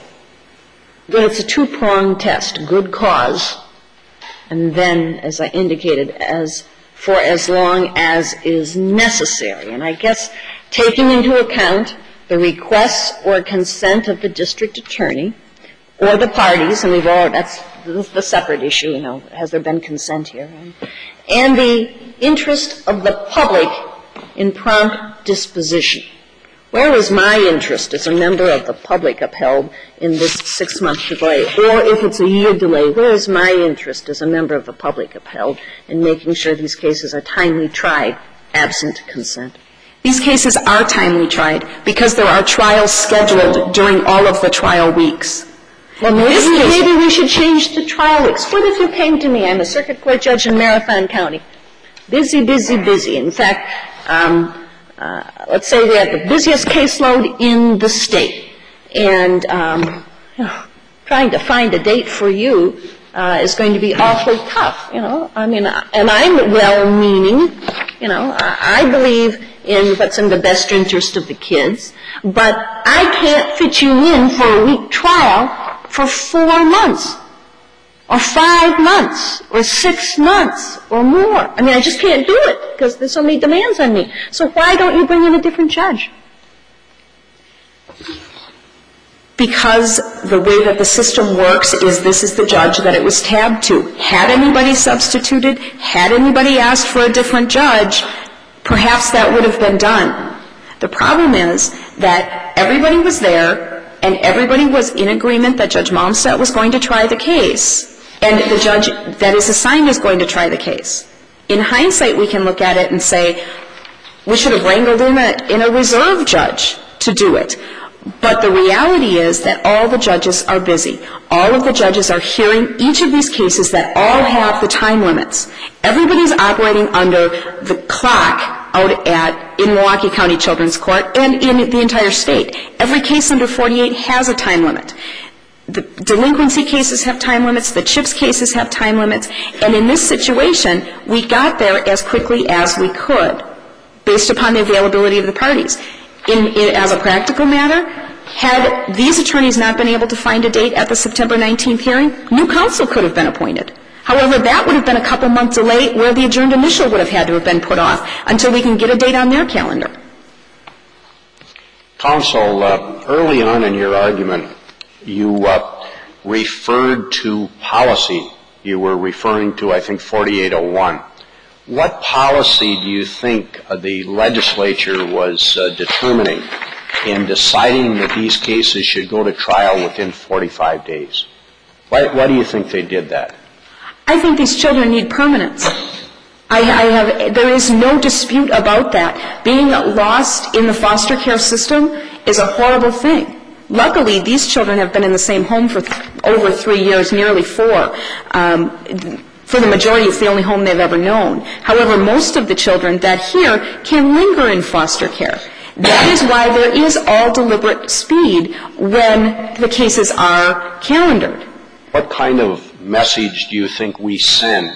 But it's a two-pronged test, good cause, and then, as I indicated, as for as long as is necessary. And I guess taking into account the requests or consent of the district attorney or the parties, and we've all, that's the separate issue, you know, has there been consent here, right? And the interest of the public in prompt disposition. Where is my interest as a member of the public upheld in this six-month delay? Or if it's a year delay, where is my interest as a member of the public upheld in making sure these cases are timely tried, absent consent? These cases are timely tried because there are trials scheduled during all of the trial weeks. Well, maybe, maybe we should change the trial weeks. What if you came to me? I'm a circuit court judge in Marathon County. Busy, busy, busy. In fact, um, uh, let's say we have the busiest caseload in the state. And um, you know, trying to find a date for you uh, is going to be awfully tough, you know. I mean, and I'm well-meaning, you know. I, I believe in what's in the best interest of the kids, but I can't fit you in for a week trial for four months or five months or six months or more. I mean, I just can't do it because there's so many demands on me. So why don't you bring in a different judge? Because the way that the system works is this is the judge that it was tabbed to. Had anybody substituted, had anybody asked for a different judge, perhaps that would have been done. The problem is that everybody was there and everybody was in agreement that Judge Malmstedt was going to try the case and the judge that is assigned is going to try the case. In hindsight, we can look at it and say, we should have wrangled in a, in a reserve judge to do it. But the reality is that all the judges are busy. All of the judges are hearing each of these cases that all have the time limits. Everybody's operating under the clock out at, in Milwaukee County Children's Court and in the entire state. Every case under forty-eight has a time limit. The delinquency cases have time limits. The CHIPS cases have time limits. And in this situation, we got there as quickly as we could based upon the availability of the parties. In, in, as a practical matter, had these attorneys not been able to find a date at the September nineteenth hearing, new counsel could have been appointed. However, that would have been a couple month delay where the adjourned initial would have had to have been put off until we can get a date on their calendar. Counsel, uh, early on in your argument, you uh, referred to policy. You were referring to, I think, forty-eight oh one. What policy do you think uh, the legislature was uh, determining in deciding that these cases should go to trial within forty-five days? Why, why do you think they did that? I think these children need permanence. I, I have, there is no dispute about that. Being lost in the foster care system is a horrible thing. Luckily, these children have been in the same home for th- over three years, nearly four. Um, For the majority, it's the only home they've ever known. However, most of the children that here can linger in foster care. That is why there is all deliberate speed when the cases are calendared. What kind of message do you think we send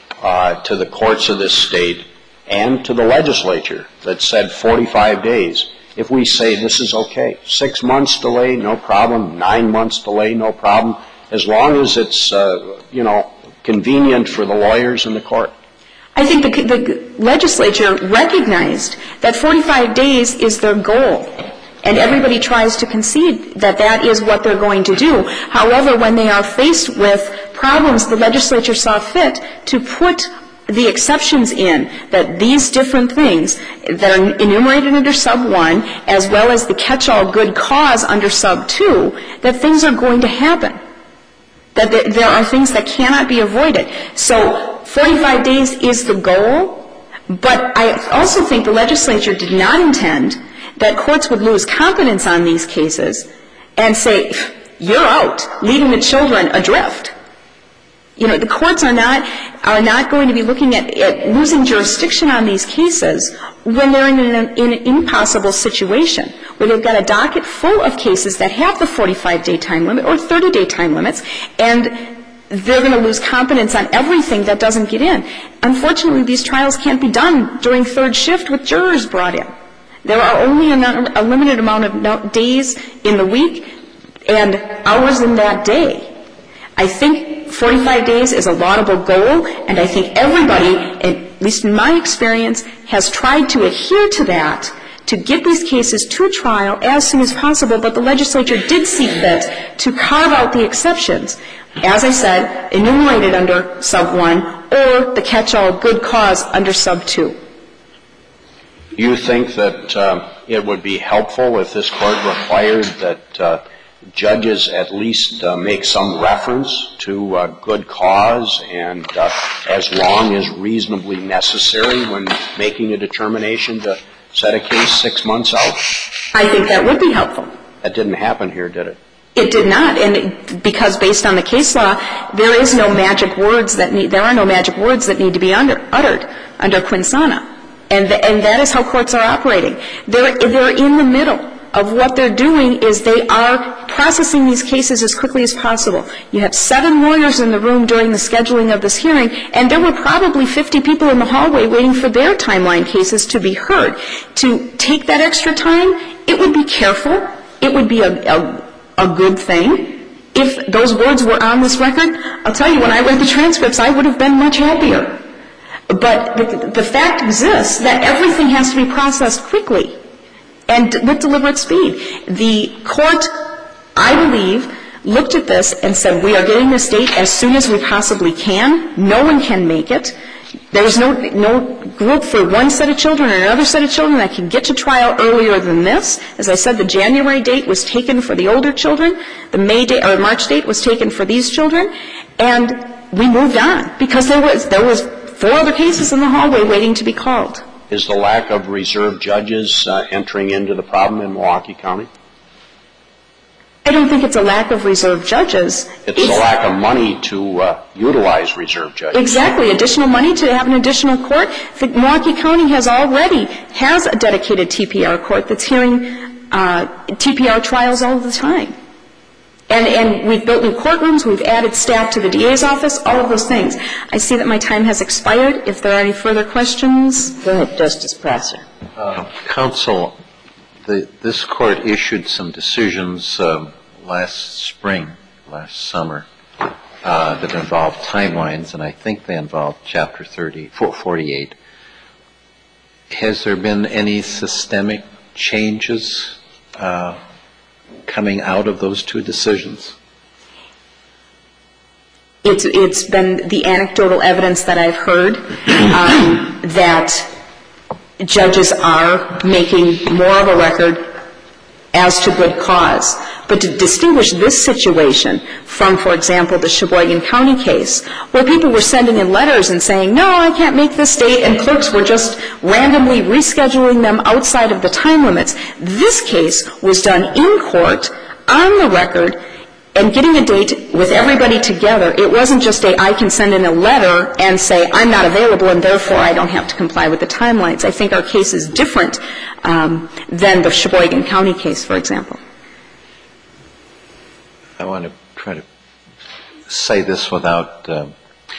uh, to the courts of this state and to the legislature that said forty-five days? If we say this is okay, six months delay, no problem, nine months delay, no problem, as long as it's, uh, you know, convenient for the lawyers in the court? I think the, the legislature recognized that forty-five days is their goal, and everybody tries to concede that that is what they're going to do. However, when they are faced with problems, the legislature saw fit to put the exceptions in, that these different things that are enumerated under sub one, as well as the catch-all good cause under sub two, that things are going to happen. That there are things that cannot be avoided. So forty-five days is the goal, but I also think the legislature did not intend that courts would lose confidence on these cases and say, you're out, leaving the children adrift. You know, the courts are not are not going to be looking at, at losing jurisdiction on these cases when they're in an, in an impossible situation, where they've got a docket full of cases that have the forty-five day time limit or thirty day time limits, and they're going to lose confidence on everything that doesn't get in. Unfortunately, these trials can't be done during third shift with jurors brought in. There are only a, a limited amount of days in the week and hours in that day. I think forty-five days is a laudable goal, and I think everybody, at least in my experience, has tried to adhere to that to get these cases to trial as soon as possible, but the legislature did see fit to carve out the exceptions, as I said, enumerated under sub one or the catch-all good cause under sub two. Do you think that uh, it would be helpful if this court required that uh, judges at least uh, make some reference to uh, good cause and uh, as long as reasonably necessary when making a determination to Set a case six months out? I think that would be helpful. That didn't happen here, did it? It did not, and because based on the case law, there is no magic words that need, there are no magic words that need to be under, uttered under Quinsana. And, the, and that is how courts are operating. They're, they're in the middle of what they're doing is they are processing these cases as quickly as possible. You have seven lawyers in the room during the scheduling of this hearing, and there were probably fifty people in the hallway waiting for their timeline cases to be heard. To take that extra time, it would be careful. It would be a, a, a good thing. If those words were on this record, I'll tell you, when I read the transcripts, I would have been much happier. But the, the fact exists that everything has to be processed quickly and with deliberate speed. The court, I believe, looked at this and said, we are getting this date as soon as we possibly can. No one can make it. There is no, no group for one set of children or another set of children that can get to trial earlier than this. As I said, the January date was taken for the older children. The May date or March date was taken for these children. And we moved on because there was, there was four other cases in the hallway waiting to be called. Is the lack of reserve judges uh, entering into the problem in Milwaukee County? I don't think it's a lack of reserve judges. It's, it's a lack of money to uh, utilize reserve judges. Exactly. Additional money to have an additional court. The Milwaukee County has already has a dedicated T P R court that's hearing uh, T P R trials all the time. And, and we've built new courtrooms. We've added staff to the D A's office, all of those things. I see that my time has expired. If there are any further questions. Go ahead, Justice Prosser. Uh, counsel, the, this court issued some decisions um, last spring, last summer, uh, that involved timelines, and I think they involved Chapter thirty, forty-eight. Has there been any systemic changes uh, coming out of those two decisions? It's, it's been the anecdotal evidence that I've heard um, that judges are making more of a record as to good cause. But to distinguish this situation from, for example, the Sheboygan County case, where people were sending in letters and saying, no, I can't make this date, and clerks were just randomly rescheduling them outside of the time limits. This case was done in court, on the record, and getting a date with everybody together. It wasn't just a, I can send in a letter and say, I'm not available, and therefore I don't have to comply with the timelines. I think our case is different um, than the Sheboygan County case, for example. I want to try to say this without um,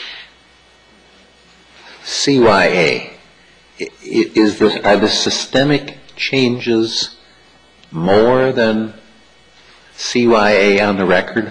C Y A. Is this, are the systemic changes more than C Y A on the record?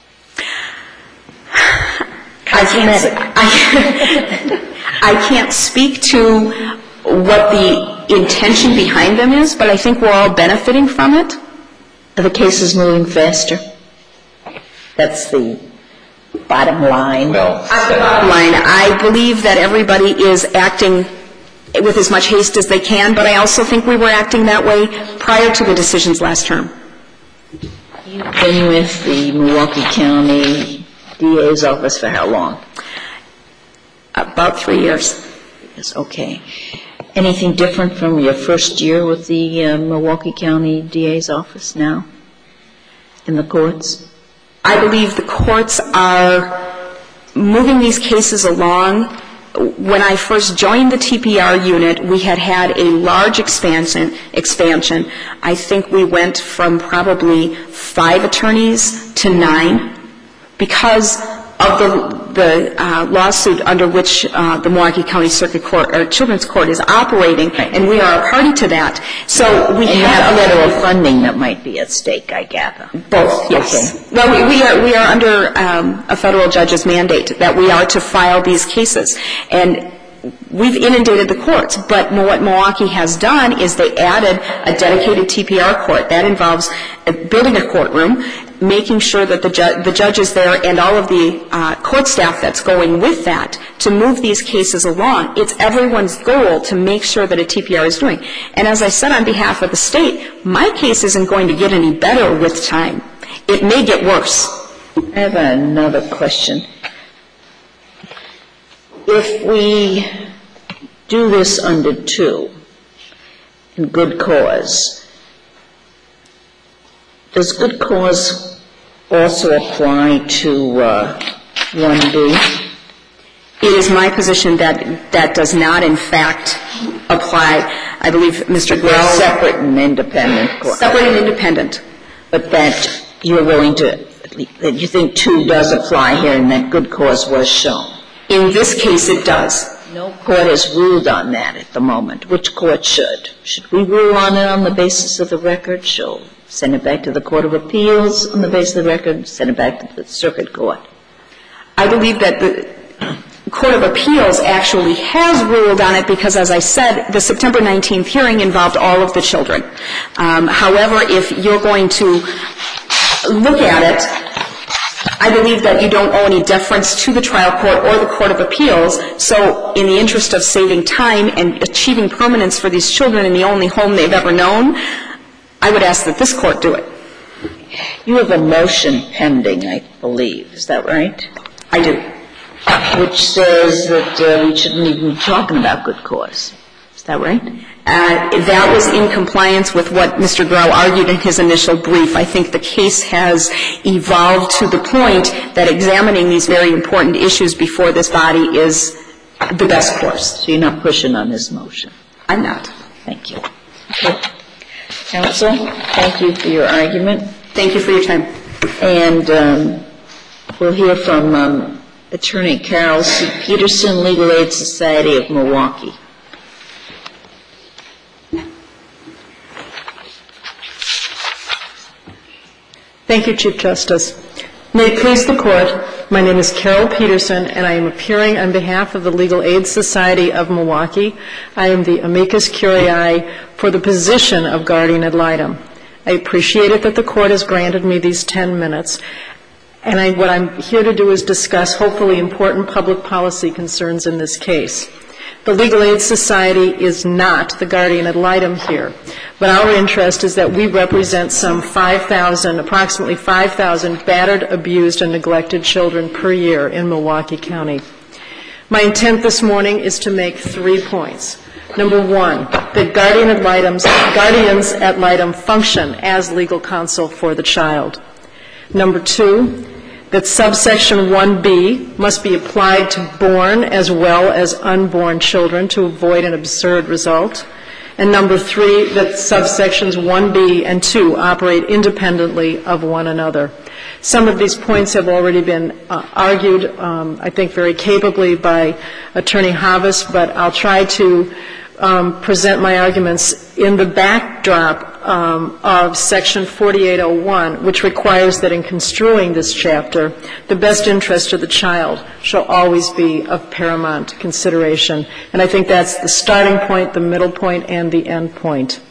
I can't, I, I can't speak to what the intention behind them is, but I think we're all benefiting from it. Are the cases moving faster? That's the bottom line. Well, the bottom line. I believe that everybody is acting with as much haste as they can, but I also think we were acting that way prior to the decisions last term. You've been with the Milwaukee County D A's office for how long? About three years. Yes, okay. Anything different from your first year with the uh, Milwaukee County D A's office now in the courts? I believe the courts are moving these cases along. When I first joined the T P R unit, we had had a large expansion. Expansion. I think we went from probably five attorneys to nine because of the, the uh, lawsuit under which uh, the Milwaukee County Circuit Court or Children's Court is operating, and we are a party to that. So we and have a federal funding that might be at stake, I gather. Both, yes. Okay. Well, we, we are we are under um, a federal judge's mandate that we are to file these cases, and we've inundated the courts. But what Milwaukee has done is they added a dedicated T P R court. That involves building a courtroom, making sure that the, ju- the judge is there and all of the uh, court staff that's going with that to move these cases along. It's everyone's goal to make sure that a T P R is doing. And as I said on behalf of the state, my case isn't going to get any better with time. It may get worse. I have another question. If we do this under two, and good cause, does good cause also apply to uh, one B? It is my position that that does not, in fact, apply. I believe Mister Grell... Separate and independent. Separate and independent. But that you're willing to, that you think two does apply here and that good cause was shown. In this case, it does. No court has ruled on that at the moment. Which court should? Should we rule on it on the basis of the record? Should send it back to the Court of Appeals on the basis of the record? Send it back to the Circuit Court? I believe that the Court of Appeals actually has ruled on it because, as I said, the September nineteenth hearing involved all of the children. Um, however, if you're going to look at it, I believe that you don't owe any deference to the trial court or the Court of Appeals. So in the interest of saving time and achieving permanence for these children in the only home they've ever known, I would ask that this court do it. You have a motion pending, I believe. Is that right? I do. Which says that uh, we shouldn't even be talking about good cause. Is that right? Uh, that was in compliance with what Mister Grell argued in his initial brief. I think the case has evolved to the point that examining these very important issues before this body is the best course. So you're not pushing on this motion? I'm not. Thank you. Okay. Counsel, thank you for your argument. Thank you for your time. And um, we'll hear from um, Attorney Carol C. Peterson, Legal Aid Society of Milwaukee. Thank you, Chief Justice. May it please the Court, my name is Carol Peterson, and I am appearing on behalf of the Legal Aid Society of Milwaukee. I am the amicus curiae for the position of guardian ad litem. I appreciate it that the Court has granted me these ten minutes, and I, what I'm here to do is discuss hopefully important public policy concerns in this case. The Legal Aid Society is not the guardian ad litem here, but our interest is that we represent some five thousand, approximately five thousand battered, abused, and neglected children per year in Milwaukee County. My intent this morning is to make three points. Number one, that guardian ad litems, guardians ad litem function as legal counsel for the child. Number two, that subsection one B must be applied to born as well as unborn children to avoid an absurd result. And number three, that subsections one B and two operate independently of one another. Some of these points have already been uh, argued, um, I think very capably by Attorney Havas, but I'll try to um, present my arguments in the backdrop Um, of Section forty-eight oh one, which requires that in construing this chapter, the best interest of the child shall always be of paramount consideration. And I think that's the starting point, the middle point, and the end point.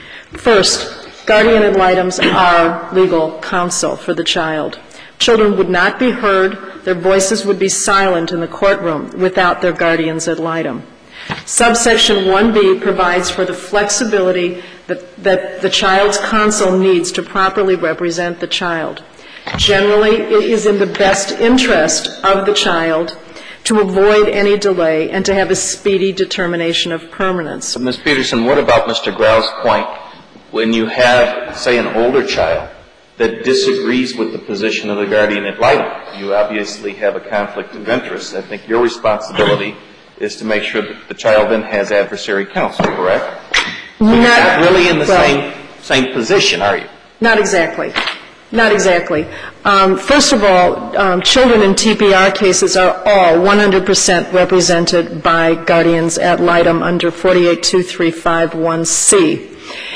First, guardian ad litems are legal counsel for the child. Children would not be heard, their voices would be silent in the courtroom without their guardians ad litem. Subsection one B provides for the flexibility that, that the child's counsel needs to properly represent the child. Generally, it is in the best interest of the child to avoid any delay and to have a speedy determination of permanence. Miz Peterson, what about Mister Grau's point when you have, say, an older child that disagrees with the position of the guardian ad litem? You obviously have a conflict of interest. I think your responsibility is to make sure that the child then has adversary counsel, correct? So you're not really in the well, same same position, are you? Not exactly. Not exactly. Um, first of all, um, children in T P R cases are all one hundred percent represented by guardians ad litem under forty-eight two three five one C.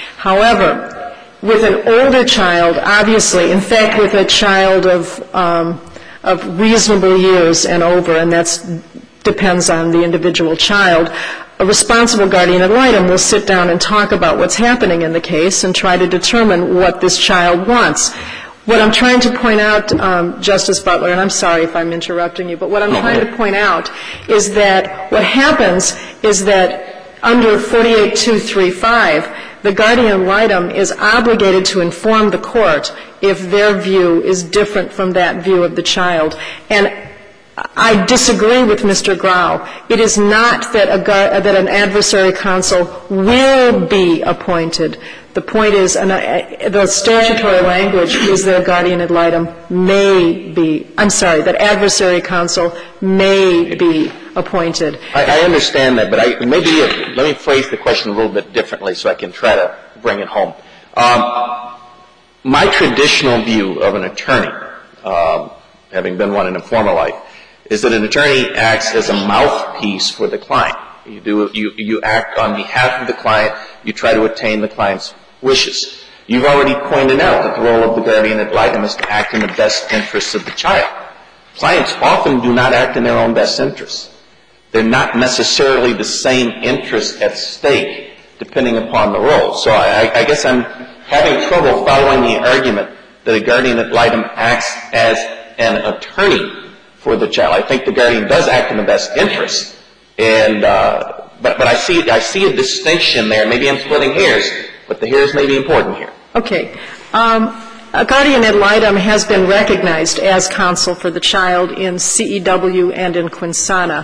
However, with an older child, obviously, in fact, with a child of um, of reasonable years and over, and that's depends on the individual child, a responsible guardian ad litem will sit down and talk about what's happening in the case and try to determine what this child wants. What I'm trying to point out, um, Justice Butler, and I'm sorry if I'm interrupting you, but what I'm trying to point out is that what happens is that under forty-eight two three five, the guardian ad litem is obligated to inform the court if their view is different from that view of the child. And I disagree with Mister Grau. It is not that, a, that an adversary counsel will be appointed. The point is, and the statutory language is that a guardian ad litem may be, I'm sorry, that adversary counsel may be appointed. I, I understand that, but I, maybe if, let me phrase the question a little bit differently so I can try to bring it home. Um, my traditional view of an attorney, um, having been one in a former life, is that an attorney acts as a mouthpiece for the client. You do you you act on behalf of the client. You try to attain the client's wishes. You've already pointed out that the role of the guardian ad litem is to act in the best interests of the child. Clients often do not act in their own best interests. They're not necessarily the same interests at stake, depending upon the role. So I, I guess I'm having trouble following the argument that a guardian ad litem acts as an attorney for the child. I think the guardian does act in the best interest, and uh, but but I see I see a distinction there. Maybe I'm splitting hairs, but the hairs may be important here. Okay. Um, a guardian ad litem has been recognized as counsel for the child in C E W and in Quinsana.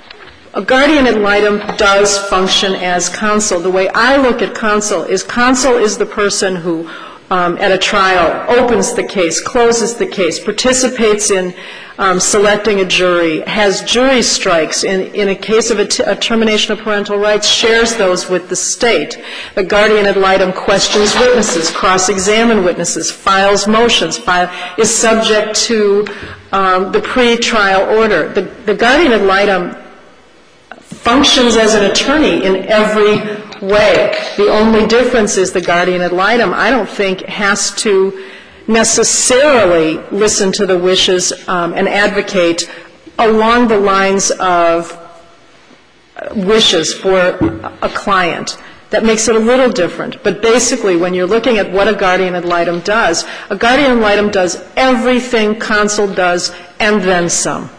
A guardian ad litem does function as counsel. The way I look at counsel is counsel is the person who, um, at a trial, opens the case, closes the case, participates in um, selecting a jury, has jury strikes. In, in a case of a, t- a termination of parental rights, shares those with the state. The guardian ad litem questions witnesses, cross-examine witnesses, files motions, file, is subject to um, the pre-trial order. The, the guardian ad litem functions as an attorney in every way. The only difference is the guardian ad litem, I don't think, has to necessarily listen to the wishes um, and advocate along the lines of wishes for a client. That makes it a little different. But basically, when you're looking at what a guardian ad litem does, a guardian ad litem does everything counsel does and then some.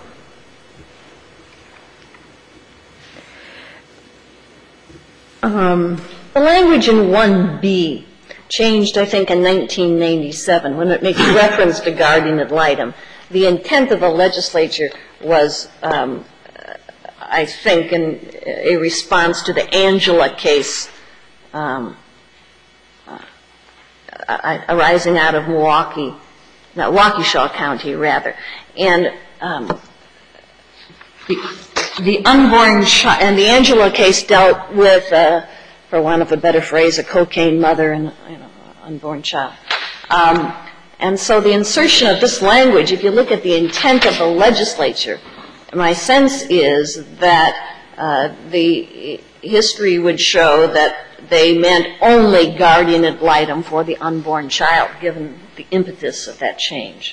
Um, the language in one B changed, I think, in nineteen ninety-seven when it makes reference to guardian ad litem. The intent of the legislature was, um, I think, in a response to the Angela case um, uh, arising out of Milwaukee, not Waukesha County, rather. And um, the The unborn child, and the Angela case dealt with, uh, for want of a better phrase, a cocaine mother and you know, an unborn child. Um, and so the insertion of this language, if you look at the intent of the legislature, my sense is that uh, the history would show that they meant only guardian ad litem for the unborn child, given the impetus of that change.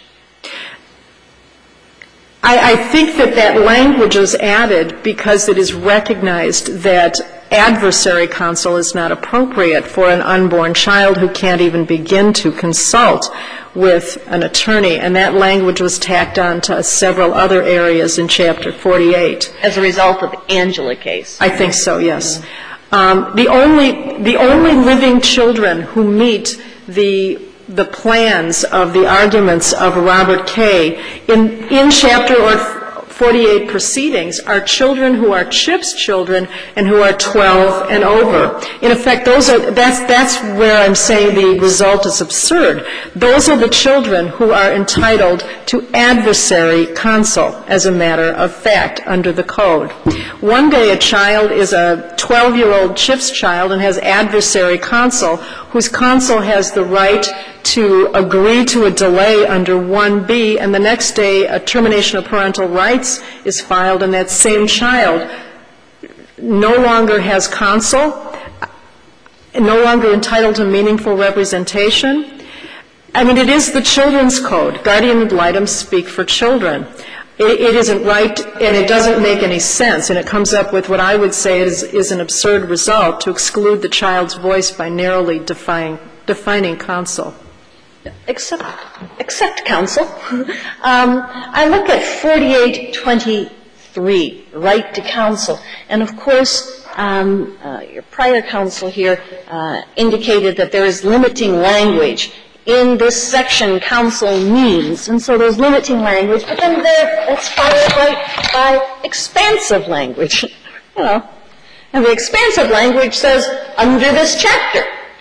I, I think that that language is added because it is recognized that adversary counsel is not appropriate for an unborn child who can't even begin to consult with an attorney, and that language was tacked on to several other areas in Chapter forty-eight. As a result of the Angela case? I think so, yes. Mm-hmm. Um, the only the only living children who meet the the plans of the arguments of Robert Kay in, in Chapter or forty-eight proceedings are children who are CHIPS children and who are twelve and over. In effect, those are, that's, that's where I'm saying the result is absurd. Those are the children who are entitled to adversary counsel, as a matter of fact, under the code. One day a child is a twelve-year-old CHIPS child and has adversary counsel, whose counsel has the right to agree to a delay under one B, and the next day a termination of parental rights is filed, and that same child no longer has counsel, no longer entitled to meaningful representation. I mean, it is the children's code. Guardian ad litem speak for children. It, it isn't right, and it doesn't make any sense, and it comes up with what I would say is, is an absurd result to exclude the child's voice by narrowly defining, defining counsel. Except, except counsel. um, I look at forty-eight twenty-three, right to counsel, and of course, um, uh, your prior counsel here uh, indicated that there is limiting language in this section counsel means. And so there's limiting language, but then there, that's followed by, by expansive language, you know. And the expansive language says, under this chapter.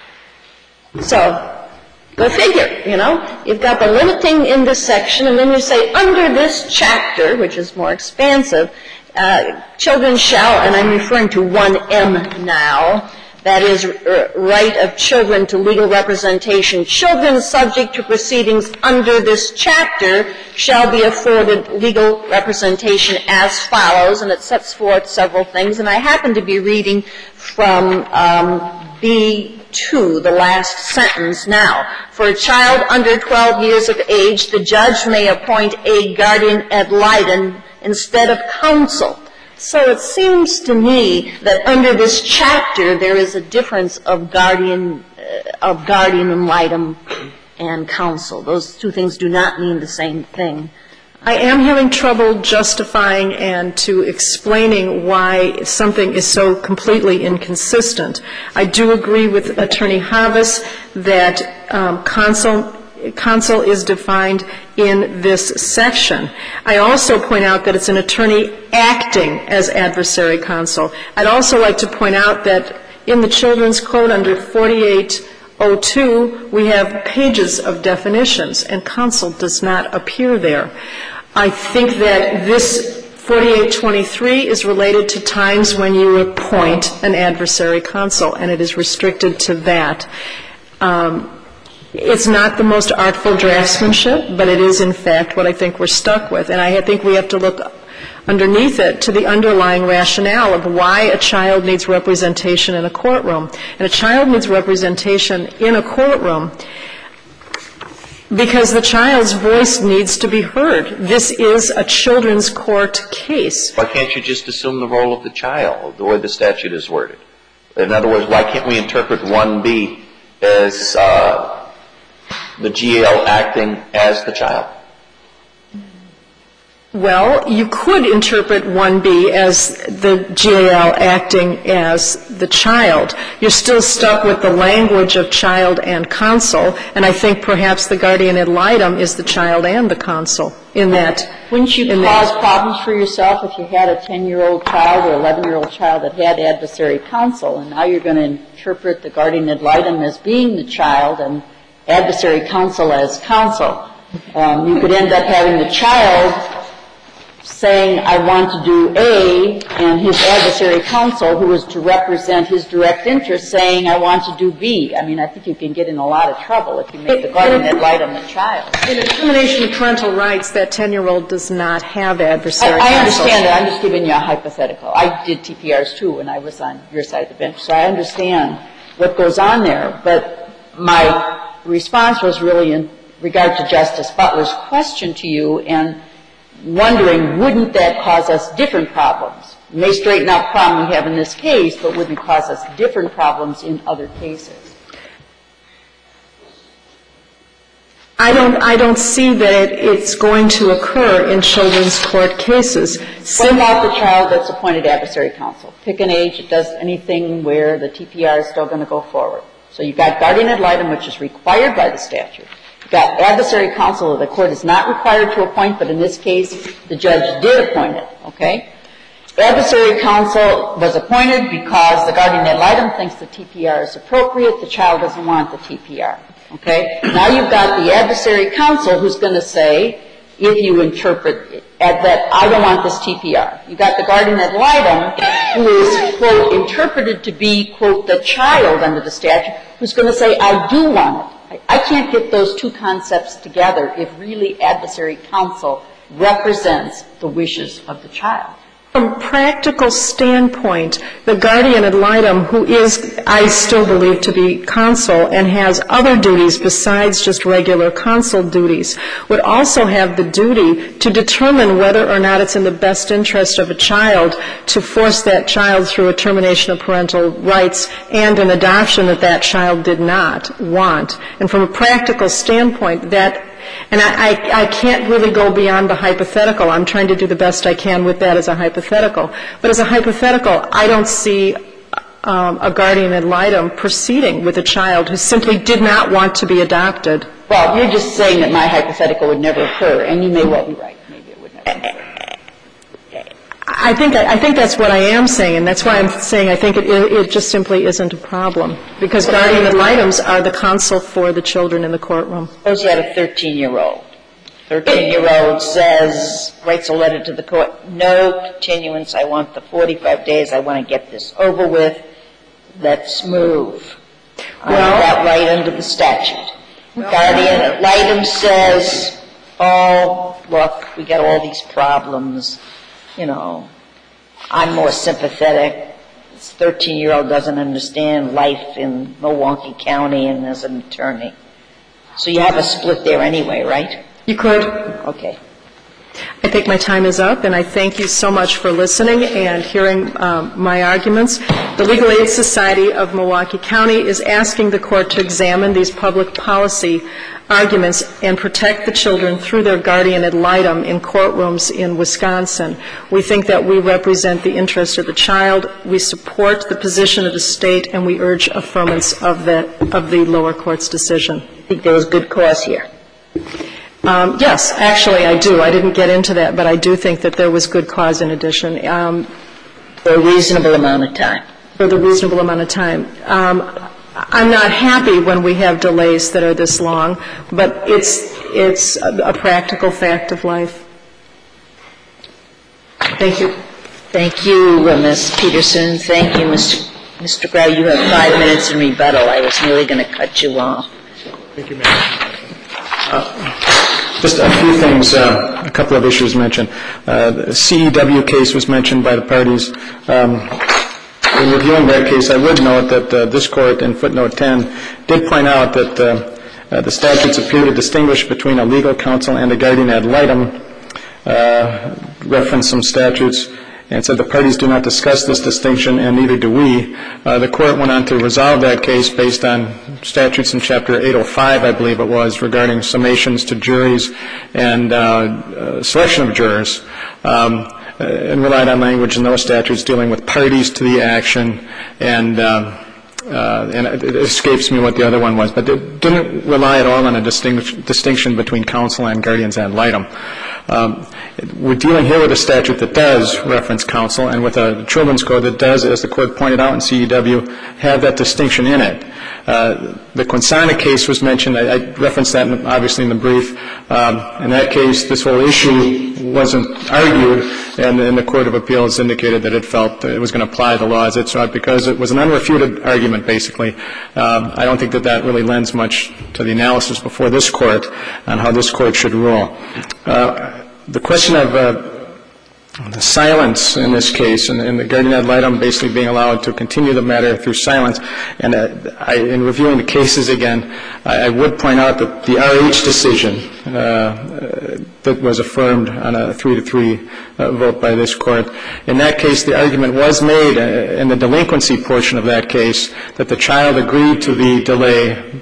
So, go figure, you know. You've got the limiting in this section, and then you say, under this chapter, which is more expansive, uh, children shall, and I'm referring to one M now, that is, r- right of children to legal representation. Children subject to proceedings under this chapter shall be afforded legal representation as follows, and it sets forth several things. And I happen to be reading from um, B two, the last sentence now. For a child under twelve years of age, the judge may appoint a guardian ad litem instead of counsel. So it seems to me that under this chapter there is a difference of guardian, uh, of guardian ad litem and counsel. Those two things do not mean the same thing. I am having trouble justifying and to explaining why something is so completely inconsistent. I do agree with Attorney Havas that um, counsel counsel is defined in this section. I also point out that it's an attorney acting as adversary counsel. I'd also like to point out that in the Children's Code under forty-eight oh two, we have pages of definitions, and counsel does not appear there. I think that this forty-eight twenty-three is related to times when you appoint an adversary counsel, and it is restricted to that. Um, It's not the most artful draftsmanship, but it is, in fact, what I think we're stuck with. And I think we have to look underneath it to the underlying rationale of why a child needs representation in a courtroom. And a child needs representation in a courtroom because the child's voice needs to be heard. This is a children's court case. Why can't you just assume the role of the child, the way the statute is worded? In other words, why can't we interpret one B as uh, the G A L acting as the child? Well, you could interpret one B as the G A L acting as the child. You're still stuck with the language of child and counsel, and I think perhaps the guardian ad litem is the child and the counsel in that. Wouldn't you cause problems for yourself if you had a ten-year-old child or eleven-year-old child that had adversary counsel, and now you're going to interpret the guardian ad litem as being the child and adversary counsel as counsel? Um, you could end up having the child saying, I want to do A, and his adversary counsel, who is to represent his direct interest, saying, I want to do B. I mean, I think you can get in a lot of trouble if you make the guardian ad litem the child. In a termination of parental rights, that ten-year-old does not have adversary I, I counsel. understand that. I'm just giving you a hypothetical. I did T P Rs, too, when I was on your side of the bench, so I understand what goes on there. But my response was really in regard to Justice Butler's question to you and wondering, wouldn't that cause us different problems? It may straighten out the problem we have in this case, but wouldn't it cause us different problems in other cases? I don't, I don't see that it, it's going to occur in children's court cases. What about the child that's appointed adversary counsel? Pick an age, it does anything where the T P R is still going to go forward. So you've got guardian ad litem, which is required by the statute. You've got adversary counsel that the court is not required to appoint, but in this case, the judge did appoint it, okay? Adversary counsel was appointed because the guardian ad litem thinks the T P R is appropriate. The child doesn't want the T P R, okay? Now you've got the adversary counsel who's going to say, if you interpret at that, I don't want this T P R. You've got the guardian ad litem who is, quote, interpreted to be, quote, the child under the statute, who's going to say, I do want it. I can't get those two concepts together if really adversary counsel represents the wishes of the child. From a practical standpoint, the guardian ad litem, who is, I still believe, to be counsel and has other duties besides just regular counsel duties, would also have the duty to determine whether or not it's in the best interest of a child to force that child through a termination of parental rights and an adoption that that child did not want. And from a practical standpoint, that And I, I, I can't really go beyond the hypothetical. I'm trying to do the best I can with that as a hypothetical. But as a hypothetical, I don't see um, a guardian ad litem proceeding with a child who simply did not want to be adopted. Well, you're just saying that my hypothetical would never occur, and you may well be right. Maybe it would never occur. I think I think that's what I am saying, and that's why I'm saying I think it it just simply isn't a problem, because guardian ad litems are the counsel for the children in the courtroom. Suppose you had a thirteen-year-old. thirteen-year-old says, writes a letter to the court, no continuance, I want the forty-five days, I want to get this over with, let's move. I have that right under the statute. Well, guardian ad litem says, oh, look, we got all these problems, you know, I'm more sympathetic. This thirteen-year-old doesn't understand life in Milwaukee County and as an attorney. So you have a split there anyway, right? You could. Okay. I think my time is up, and I thank you so much for listening and hearing um, my arguments. The Legal Aid Society of Milwaukee County is asking the court to examine these public policy arguments and protect the children through their guardian ad litem in courtrooms in Wisconsin. We think that we represent the interest of the child. We support the position of the state, and we urge affirmance of the, of the lower court's decision. I think there was good cause here. Um, yes, actually I do. I didn't get into that, but I do think that there was good cause in addition. Um, for a reasonable amount of time. For the reasonable amount of time. Um, I'm not happy when we have delays that are this long, but it's it's a, a practical fact of life. Thank you. Thank you, uh, Miz Peterson. Thank you, Mister Mister Grau. You have five minutes in rebuttal. I was nearly going to cut you off. Thank you, ma'am. Uh, just a few things, uh, a couple of issues mentioned. Uh, the C E W case was mentioned by the parties. Um, in reviewing that case, I would note that uh, this court in footnote ten did point out that uh, uh, the statutes appear to distinguish between a legal counsel and a guardian ad litem, uh, referenced some statutes, and said the parties do not discuss this distinction, and neither do we. Uh, the court went on to resolve that case based on statutes in Chapter eight oh five, I believe it was, regarding summations to juries and uh, uh, selection of jurors, um, and relied on language in those statutes dealing with parties to the action, and um, uh, and it escapes me what the other one was, but it didn't rely at all on a distinct, distinction between counsel and guardians ad litem. Um, we're dealing here with a statute that does reference counsel, and with a children's code that does, as the court pointed out in C E W, have that distinction in it. Uh, the Quinzana case was mentioned. I, I referenced that in, obviously in the brief. Um, in that case, this whole issue wasn't argued, and, and the Court of Appeals indicated that it felt that it was going to apply the law as it sought because it was an unrefuted argument, basically. Um, I don't think that that really lends much to the analysis before this court on how this court should rule. Uh, the question of uh, the silence in this case, and, and the guardian ad litem basically being allowed to continue the matter through silence. And uh, I, in reviewing the cases again, I, I would point out that the R H decision uh, that was affirmed on a three to three uh, vote by this court, in that case the argument was made uh, in the delinquency portion of that case that the child agreed to the delay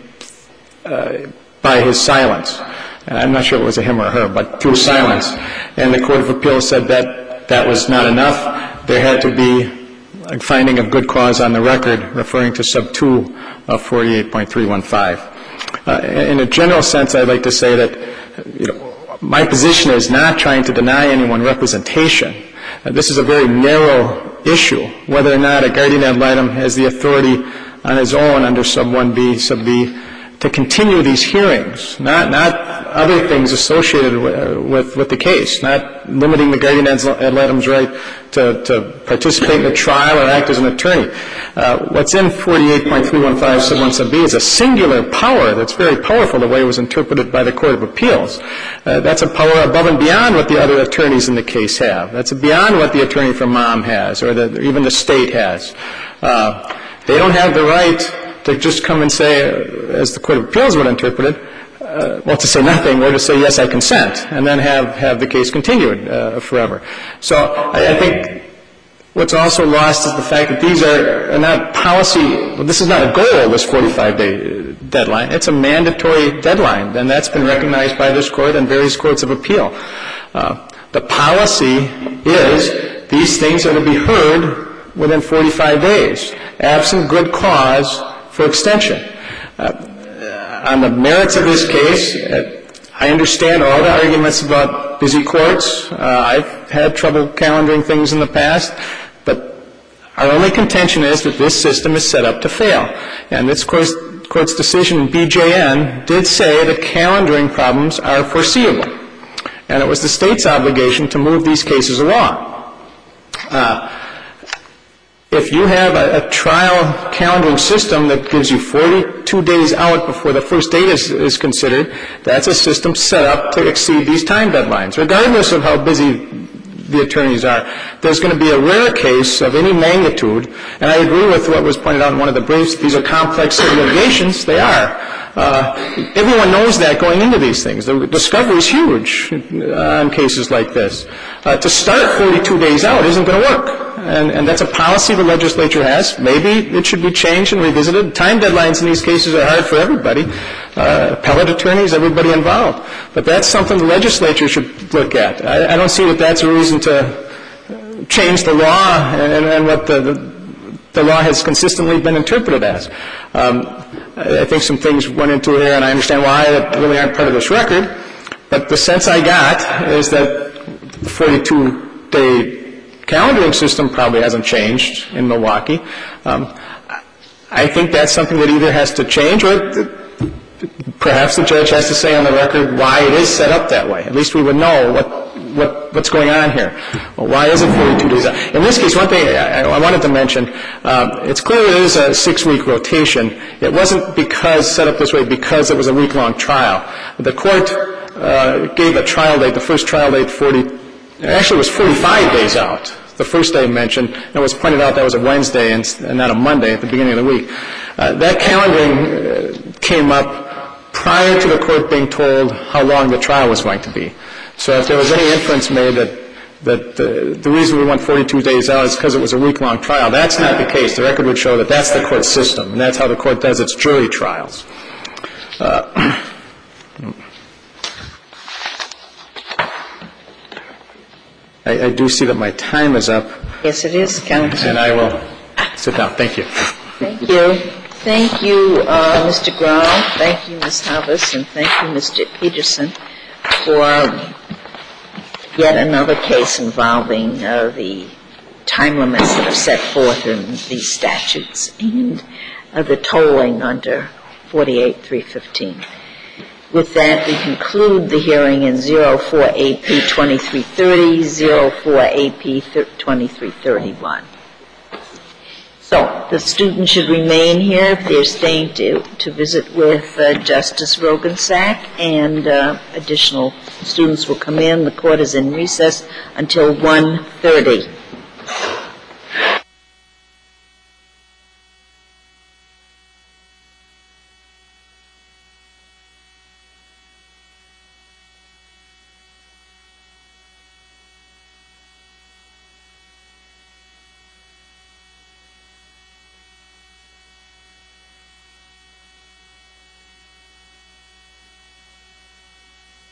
uh, by his silence. And I'm not sure if it was a him or her, but through silence. And the Court of Appeals said that that was not enough. There had to be a finding of good cause on the record referring to sub two of forty-eight point three one five. Uh, in a general sense, I'd like to say that, you know, my position is not trying to deny anyone representation. Uh, this is a very narrow issue, whether or not a guardian ad litem has the authority on his own under sub one B, sub B, to continue these hearings, not not other things associated with, with, with the case, not limiting the guardian ad litem's right to, to participate in the trial or act as an attorney. Uh, what's in forty-eight point three one five sub one sub B is a singular power that's very powerful the way it was interpreted by the Court of Appeals. Uh, that's a power above and beyond what the other attorneys in the case have. That's beyond what the attorney for mom has or the, even the state has. Uh, they don't have the right to just come and say, as the Court of Appeals would interpret it, uh, well, to say nothing or to say, yes, I consent, and then have, have the case continued uh, forever. So I, I think what's also lost is the fact that these are, are not policy, well, this is not a goal, this forty-five day deadline. It's a mandatory deadline, and that's been recognized by this Court and various courts of appeal. Uh, the policy is these things are to be heard within forty-five days, absent good cause for extension. Uh, on the merits of this case, I understand all the arguments about busy courts. Uh, I've had trouble calendaring things in the past, but our only contention is that this system is set up to fail. And this court's, court's decision in B J N did say that calendaring problems are foreseeable. And it was the state's obligation to move these cases along. Uh, if you have a, a trial calendaring system that gives you forty-two days out before the first date is, is considered, that's a system set up to exceed these time deadlines. Regardless of how busy the attorneys are, there's going to be a rare case of any magnitude, and I agree with what was pointed out in one of the briefs. These are complex litigations. They are. Uh, everyone knows that going into these things. The discovery is huge on cases like this. Uh, to start forty-two days out isn't going to work. And, and that's a policy the legislature has. Maybe it should be changed and revisited. Time deadlines in these cases are hard for everybody, uh, appellate attorneys, everybody involved. But that's something the legislature should look at. I, I don't see that that's a reason to change the law and, and what the, the, the law has consistently been interpreted as. Um, I think some things went into it here, and I understand why that really aren't part of this record. But the sense I got is that the forty-two day calendaring system probably hasn't changed in Milwaukee. Um, I think that's something that either has to change or th- perhaps the judge has to say on the record why it is set up that way. At least we would know what, what what's going on here. Well, why is it forty-two days out? In this case, one thing I, I wanted to mention, um, it's clear it is a six-week rotation. It wasn't because set up this way because it was a week-long trial. The court uh, gave a trial date, the first trial date, forty. Actually, it was forty-five days out, the first day mentioned. And it was pointed out that was a Wednesday and, and not a Monday at the beginning of the week. Uh, that calendaring uh, came up prior to the court being told how long the trial was going to be. So if there was any inference made that, that uh, the reason we went forty-two days out is because it was a week-long trial, that's not the case. The record would show that that's the court system, and that's how the court does its jury trials. Uh, I, I do see that my time is up. Yes, it is, Counsel. And I will sit down. Thank you. Thank you. Thank you, uh, Mister Grau. Thank you, Miz Havas, and thank you, Mister Peterson, for yet another case involving uh, the time limits that are set forth in these statutes and uh, the tolling under forty-eight three fifteen. With that, we conclude the hearing in zero four A P twenty-three thirty, zero four A P twenty-three thirty-one. So the students should remain here if they're staying to, to visit with uh, Justice Rogensack, and uh, additional students will come in. The court is in recess until one thirty.